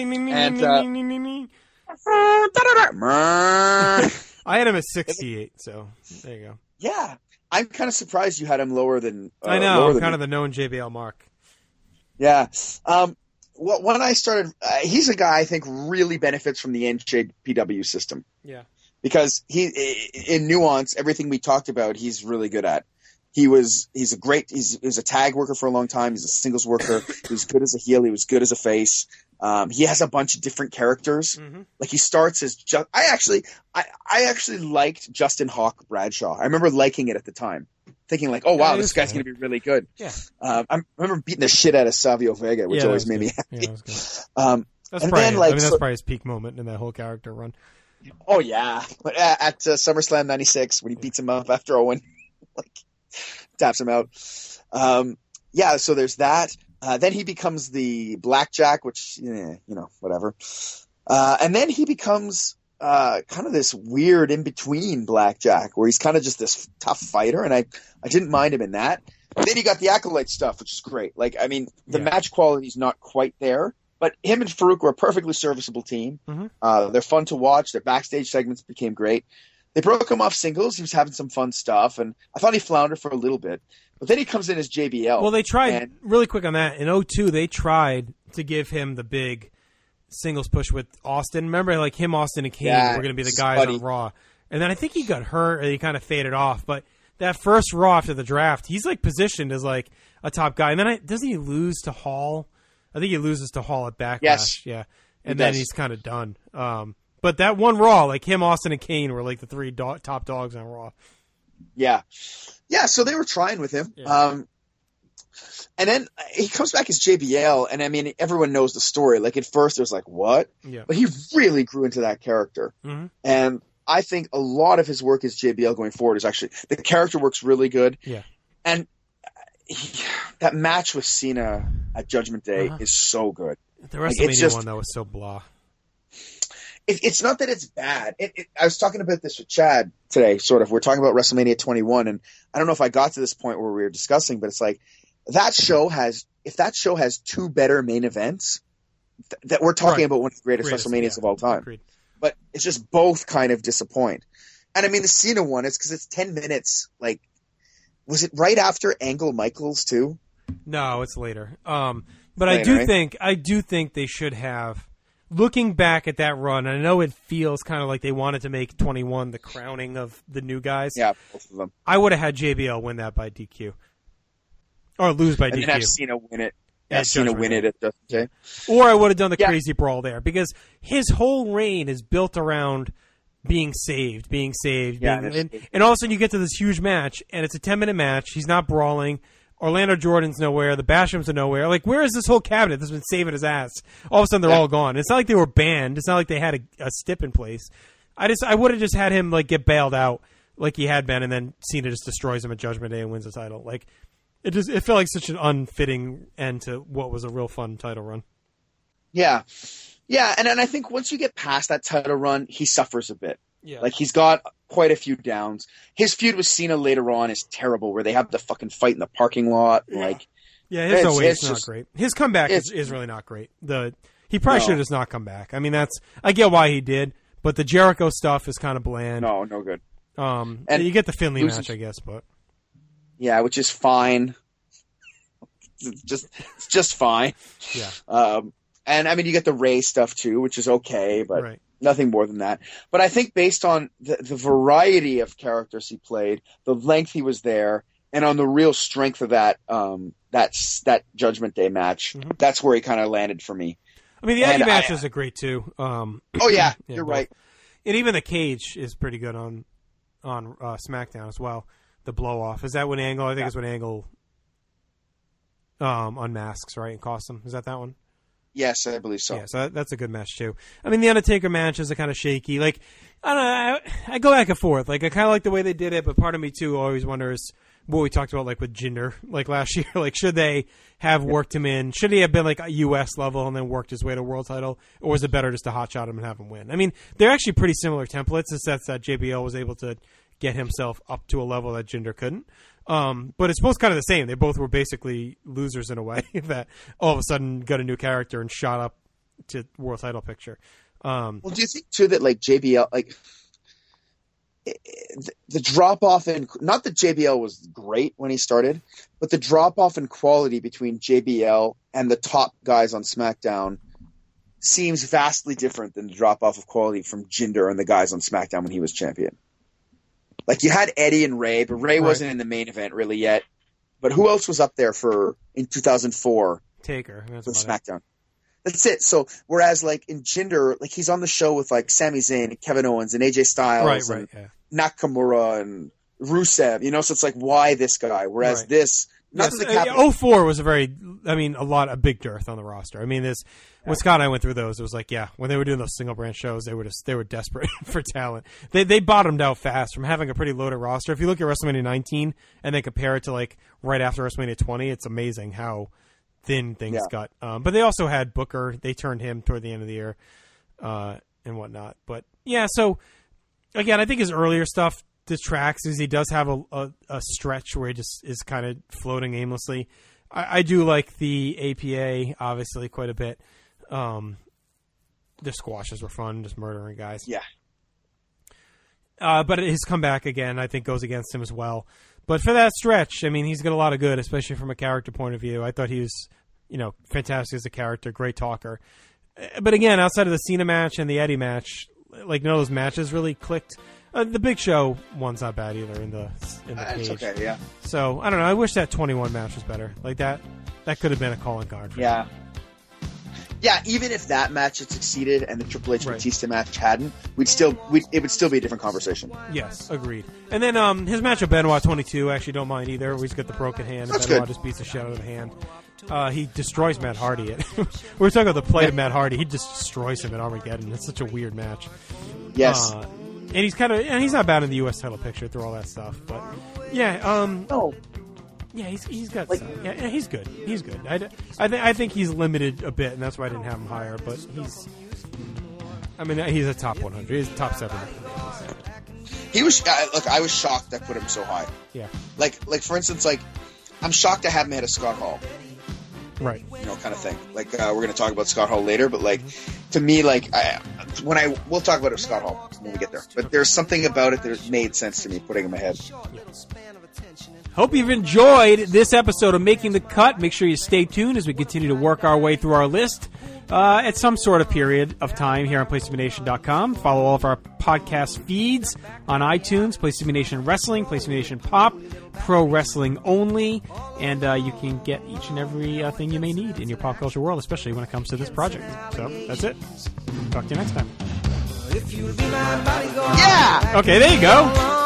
I had him at 68, so there you go. Yeah. I'm kind of surprised you had him lower than I know. Kind of the known JBL mark. Yeah. Well, when I started, he's a guy I think really benefits from the NJPW system. Yeah. Because in Nuance, everything we talked about, he's really good at. He was a tag worker for a long time. He's a singles worker. He was good as a heel. He was good as a face. He has a bunch of different characters. Mm-hmm. Like he starts as I actually liked Justin Hawk Bradshaw. I remember liking it at the time, thinking like, oh wow, this guy's going to be really good. Yeah. I remember beating the shit out of Savio Vega, which always made me happy. Yeah, that was good. That's probably his peak moment in that whole character run. Oh yeah, at SummerSlam '96 when he beats him up after Owen, like taps him out. Yeah, so there's that. Then he becomes the Blackjack, which whatever. And then he becomes kind of this weird in between Blackjack, where he's kind of just this tough fighter, and I didn't mind him in that. And then you got the Acolyte stuff, which is great. Like, I mean, the match quality is not quite there. But him and Farouk were a perfectly serviceable team. Mm-hmm. They're fun to watch. Their backstage segments became great. They broke him off singles. He was having some fun stuff, and I thought he floundered for a little bit. But then he comes in as JBL. Well, they tried, really quick on that, in 2002, they tried to give him the big singles push with Austin. Remember, like him, Austin, and Kane were going to be the guys on Raw. And then I think he got hurt, and he kind of faded off. But that first Raw after the draft, he's like positioned as like a top guy. And then doesn't he lose to Hall? I think he loses to Hall at Backlash. Yes. Yeah. And then he's kind of done. But that one Raw, like him, Austin, and Kane were like the three top dogs on Raw. Yeah. Yeah, so they were trying with him. Yeah. And then he comes back as JBL, and I mean, everyone knows the story. Like, at first, it was like, what? Yeah. But he really grew into that character. Mm-hmm. And I think a lot of his work as JBL going forward is actually – the character works really good. Yeah. And that match with Cena at Judgment Day is so good. The WrestleMania one, though, was so blah. It's not that it's bad. I was talking about this with Chad today, sort of. We're talking about WrestleMania 21, and I don't know if I got to this point where we were discussing, but it's like that show has – if that show has two better main events, that we're talking about one of the greatest WrestleManias of all time. Agreed. But it's just both kind of disappoint. And I mean, the Cena one, it's because it's 10 minutes. Like, was it right after Angle Michaels too? No, it's later. But later, I do think they should have. Looking back at that run, and I know it feels kind of like they wanted to make 21 the crowning of the new guys. Yeah, both of them. I would have had JBL win that by DQ. Or lose by DQ. And then have Cena win it. Have Cena win it at Judgment Day. Or I would have done the crazy brawl there, because his whole reign is built around being saved. And all of a sudden you get to this huge match, and it's a 10-minute match. He's not brawling. Orlando Jordan's nowhere. The Bashams are nowhere. Like, where is this whole cabinet that's been saving his ass? All of a sudden, they're all gone. It's not like they were banned. It's not like they had a stip in place. I would have just had him like get bailed out like he had been, and then Cena just destroys him at Judgment Day and wins the title. Like, it felt like such an unfitting end to what was a real fun title run. Yeah, and I think once you get past that title run, he suffers a bit. Yeah. Like, he's got quite a few downs. His feud with Cena later on is terrible, where they have the fucking fight in the parking lot. Like, his always not great. His comeback is really not great. He probably should have just not come back. I mean, I get why he did, but the Jericho stuff is kind of bland. No good. And you get the Finlay match, I guess, but yeah, which is fine. It's just fine. Yeah. And I mean, you get the Ray stuff too, which is okay, but. Right. Nothing more than that. But I think based on the variety of characters he played, the length he was there, and on the real strength of that Judgment Day match, that's where he kind of landed for me. I mean, the Eddie matches are great too. You're right. And even the cage is pretty good on SmackDown as well. The blow off, is that when Angle? I think it's when Angle unmasks, right, and costs him. Is that one? Yes, I believe so. Yeah, so that's a good match too. I mean, the Undertaker matches are kind of shaky. Like, I don't know, I go back and forth. Like, I kind of like the way they did it, but part of me too always wonders what we talked about, like with Jinder, like last year. Like, should they have worked him in? Should he have been like a U.S. level and then worked his way to world title, or was it better just to hotshot him and have him win? I mean, they're actually pretty similar templates. It's that JBL was able to get himself up to a level that Jinder couldn't. But it's both kind of the same. They both were basically losers in a way that all of a sudden got a new character and shot up to world title picture. Well, do you think too that like JBL, like the drop off in, not that JBL was great when he started, but the drop off in quality between JBL and the top guys on SmackDown seems vastly different than the drop off of quality from Jinder and the guys on SmackDown when he was champion. Like, you had Eddie and Ray, but Ray wasn't in the main event really yet. But who else was up there in 2004? Taker. For SmackDown. That's it. So, whereas, like, in Jinder, like, he's on the show with, like, Sami Zayn and Kevin Owens and AJ Styles and Nakamura and Rusev, you know? So it's like, why this guy? Whereas this... Yes, 04 was a big dearth on the roster. I mean, when Scott and I went through those, it was like, when they were doing those single brand shows, they were desperate for talent. They bottomed out fast from having a pretty loaded roster. If you look at WrestleMania 19 and then compare it to like right after WrestleMania 20, it's amazing how thin things got. But they also had Booker. They turned him toward the end of the year and whatnot. But so again, I think his earlier stuff detracts, as he does have a stretch where he just is kind of floating aimlessly. I do like the APA obviously quite a bit. The squashes were fun, just murdering guys. Yeah. But his comeback again, I think, goes against him as well. But for that stretch, I mean, he's got a lot of good, especially from a character point of view. I thought he was fantastic as a character, great talker. But again, outside of the Cena match and the Eddie match, like none of those matches really clicked. The Big Show one's not bad either in the cage. It's okay, yeah. So I don't know. I wish that 21 match was better. Like that could have been a calling card. Yeah. Yeah, even if that match had succeeded and the Triple H Batista match hadn't, it would still be a different conversation. Yes, agreed. And then his match with Benoit 22, I actually don't mind either. He's got the broken hand. That's Benoit good. just beats the shit out of the hand. He destroys Matt Hardy. We were talking about the play of Matt Hardy. He just destroys him at Armageddon. It's such a weird match. Yes. And he's he's not bad in the U.S. title picture through all that stuff. But yeah, No. yeah, he's got stuff. Yeah, he's good. He's good. I think he's limited a bit, and that's why I didn't have him higher. But he's a top 100. He's top 7. He was look. I was shocked I put him so high. Yeah. Like for instance, like I'm shocked to have him ahead of Scott Hall. Right. Kind of thing. Like we're going to talk about Scott Hall later, but like to me, like we'll talk about Scott Hall when we get there. But there's something about it that made sense to me putting him ahead. Hope you've enjoyed this episode of Making the Cut. Make sure you stay tuned as we continue to work our way through our list at some sort of period of time here on PlaceToBeNation.com. Follow all of our podcast feeds on iTunes, PlaceToBe Nation Wrestling, PlaceToBe Nation Pop, Pro Wrestling Only, and you can get each and every thing you may need in your pop culture world, especially when it comes to this project. So that's it. Talk to you next time. Yeah! Okay, there you go.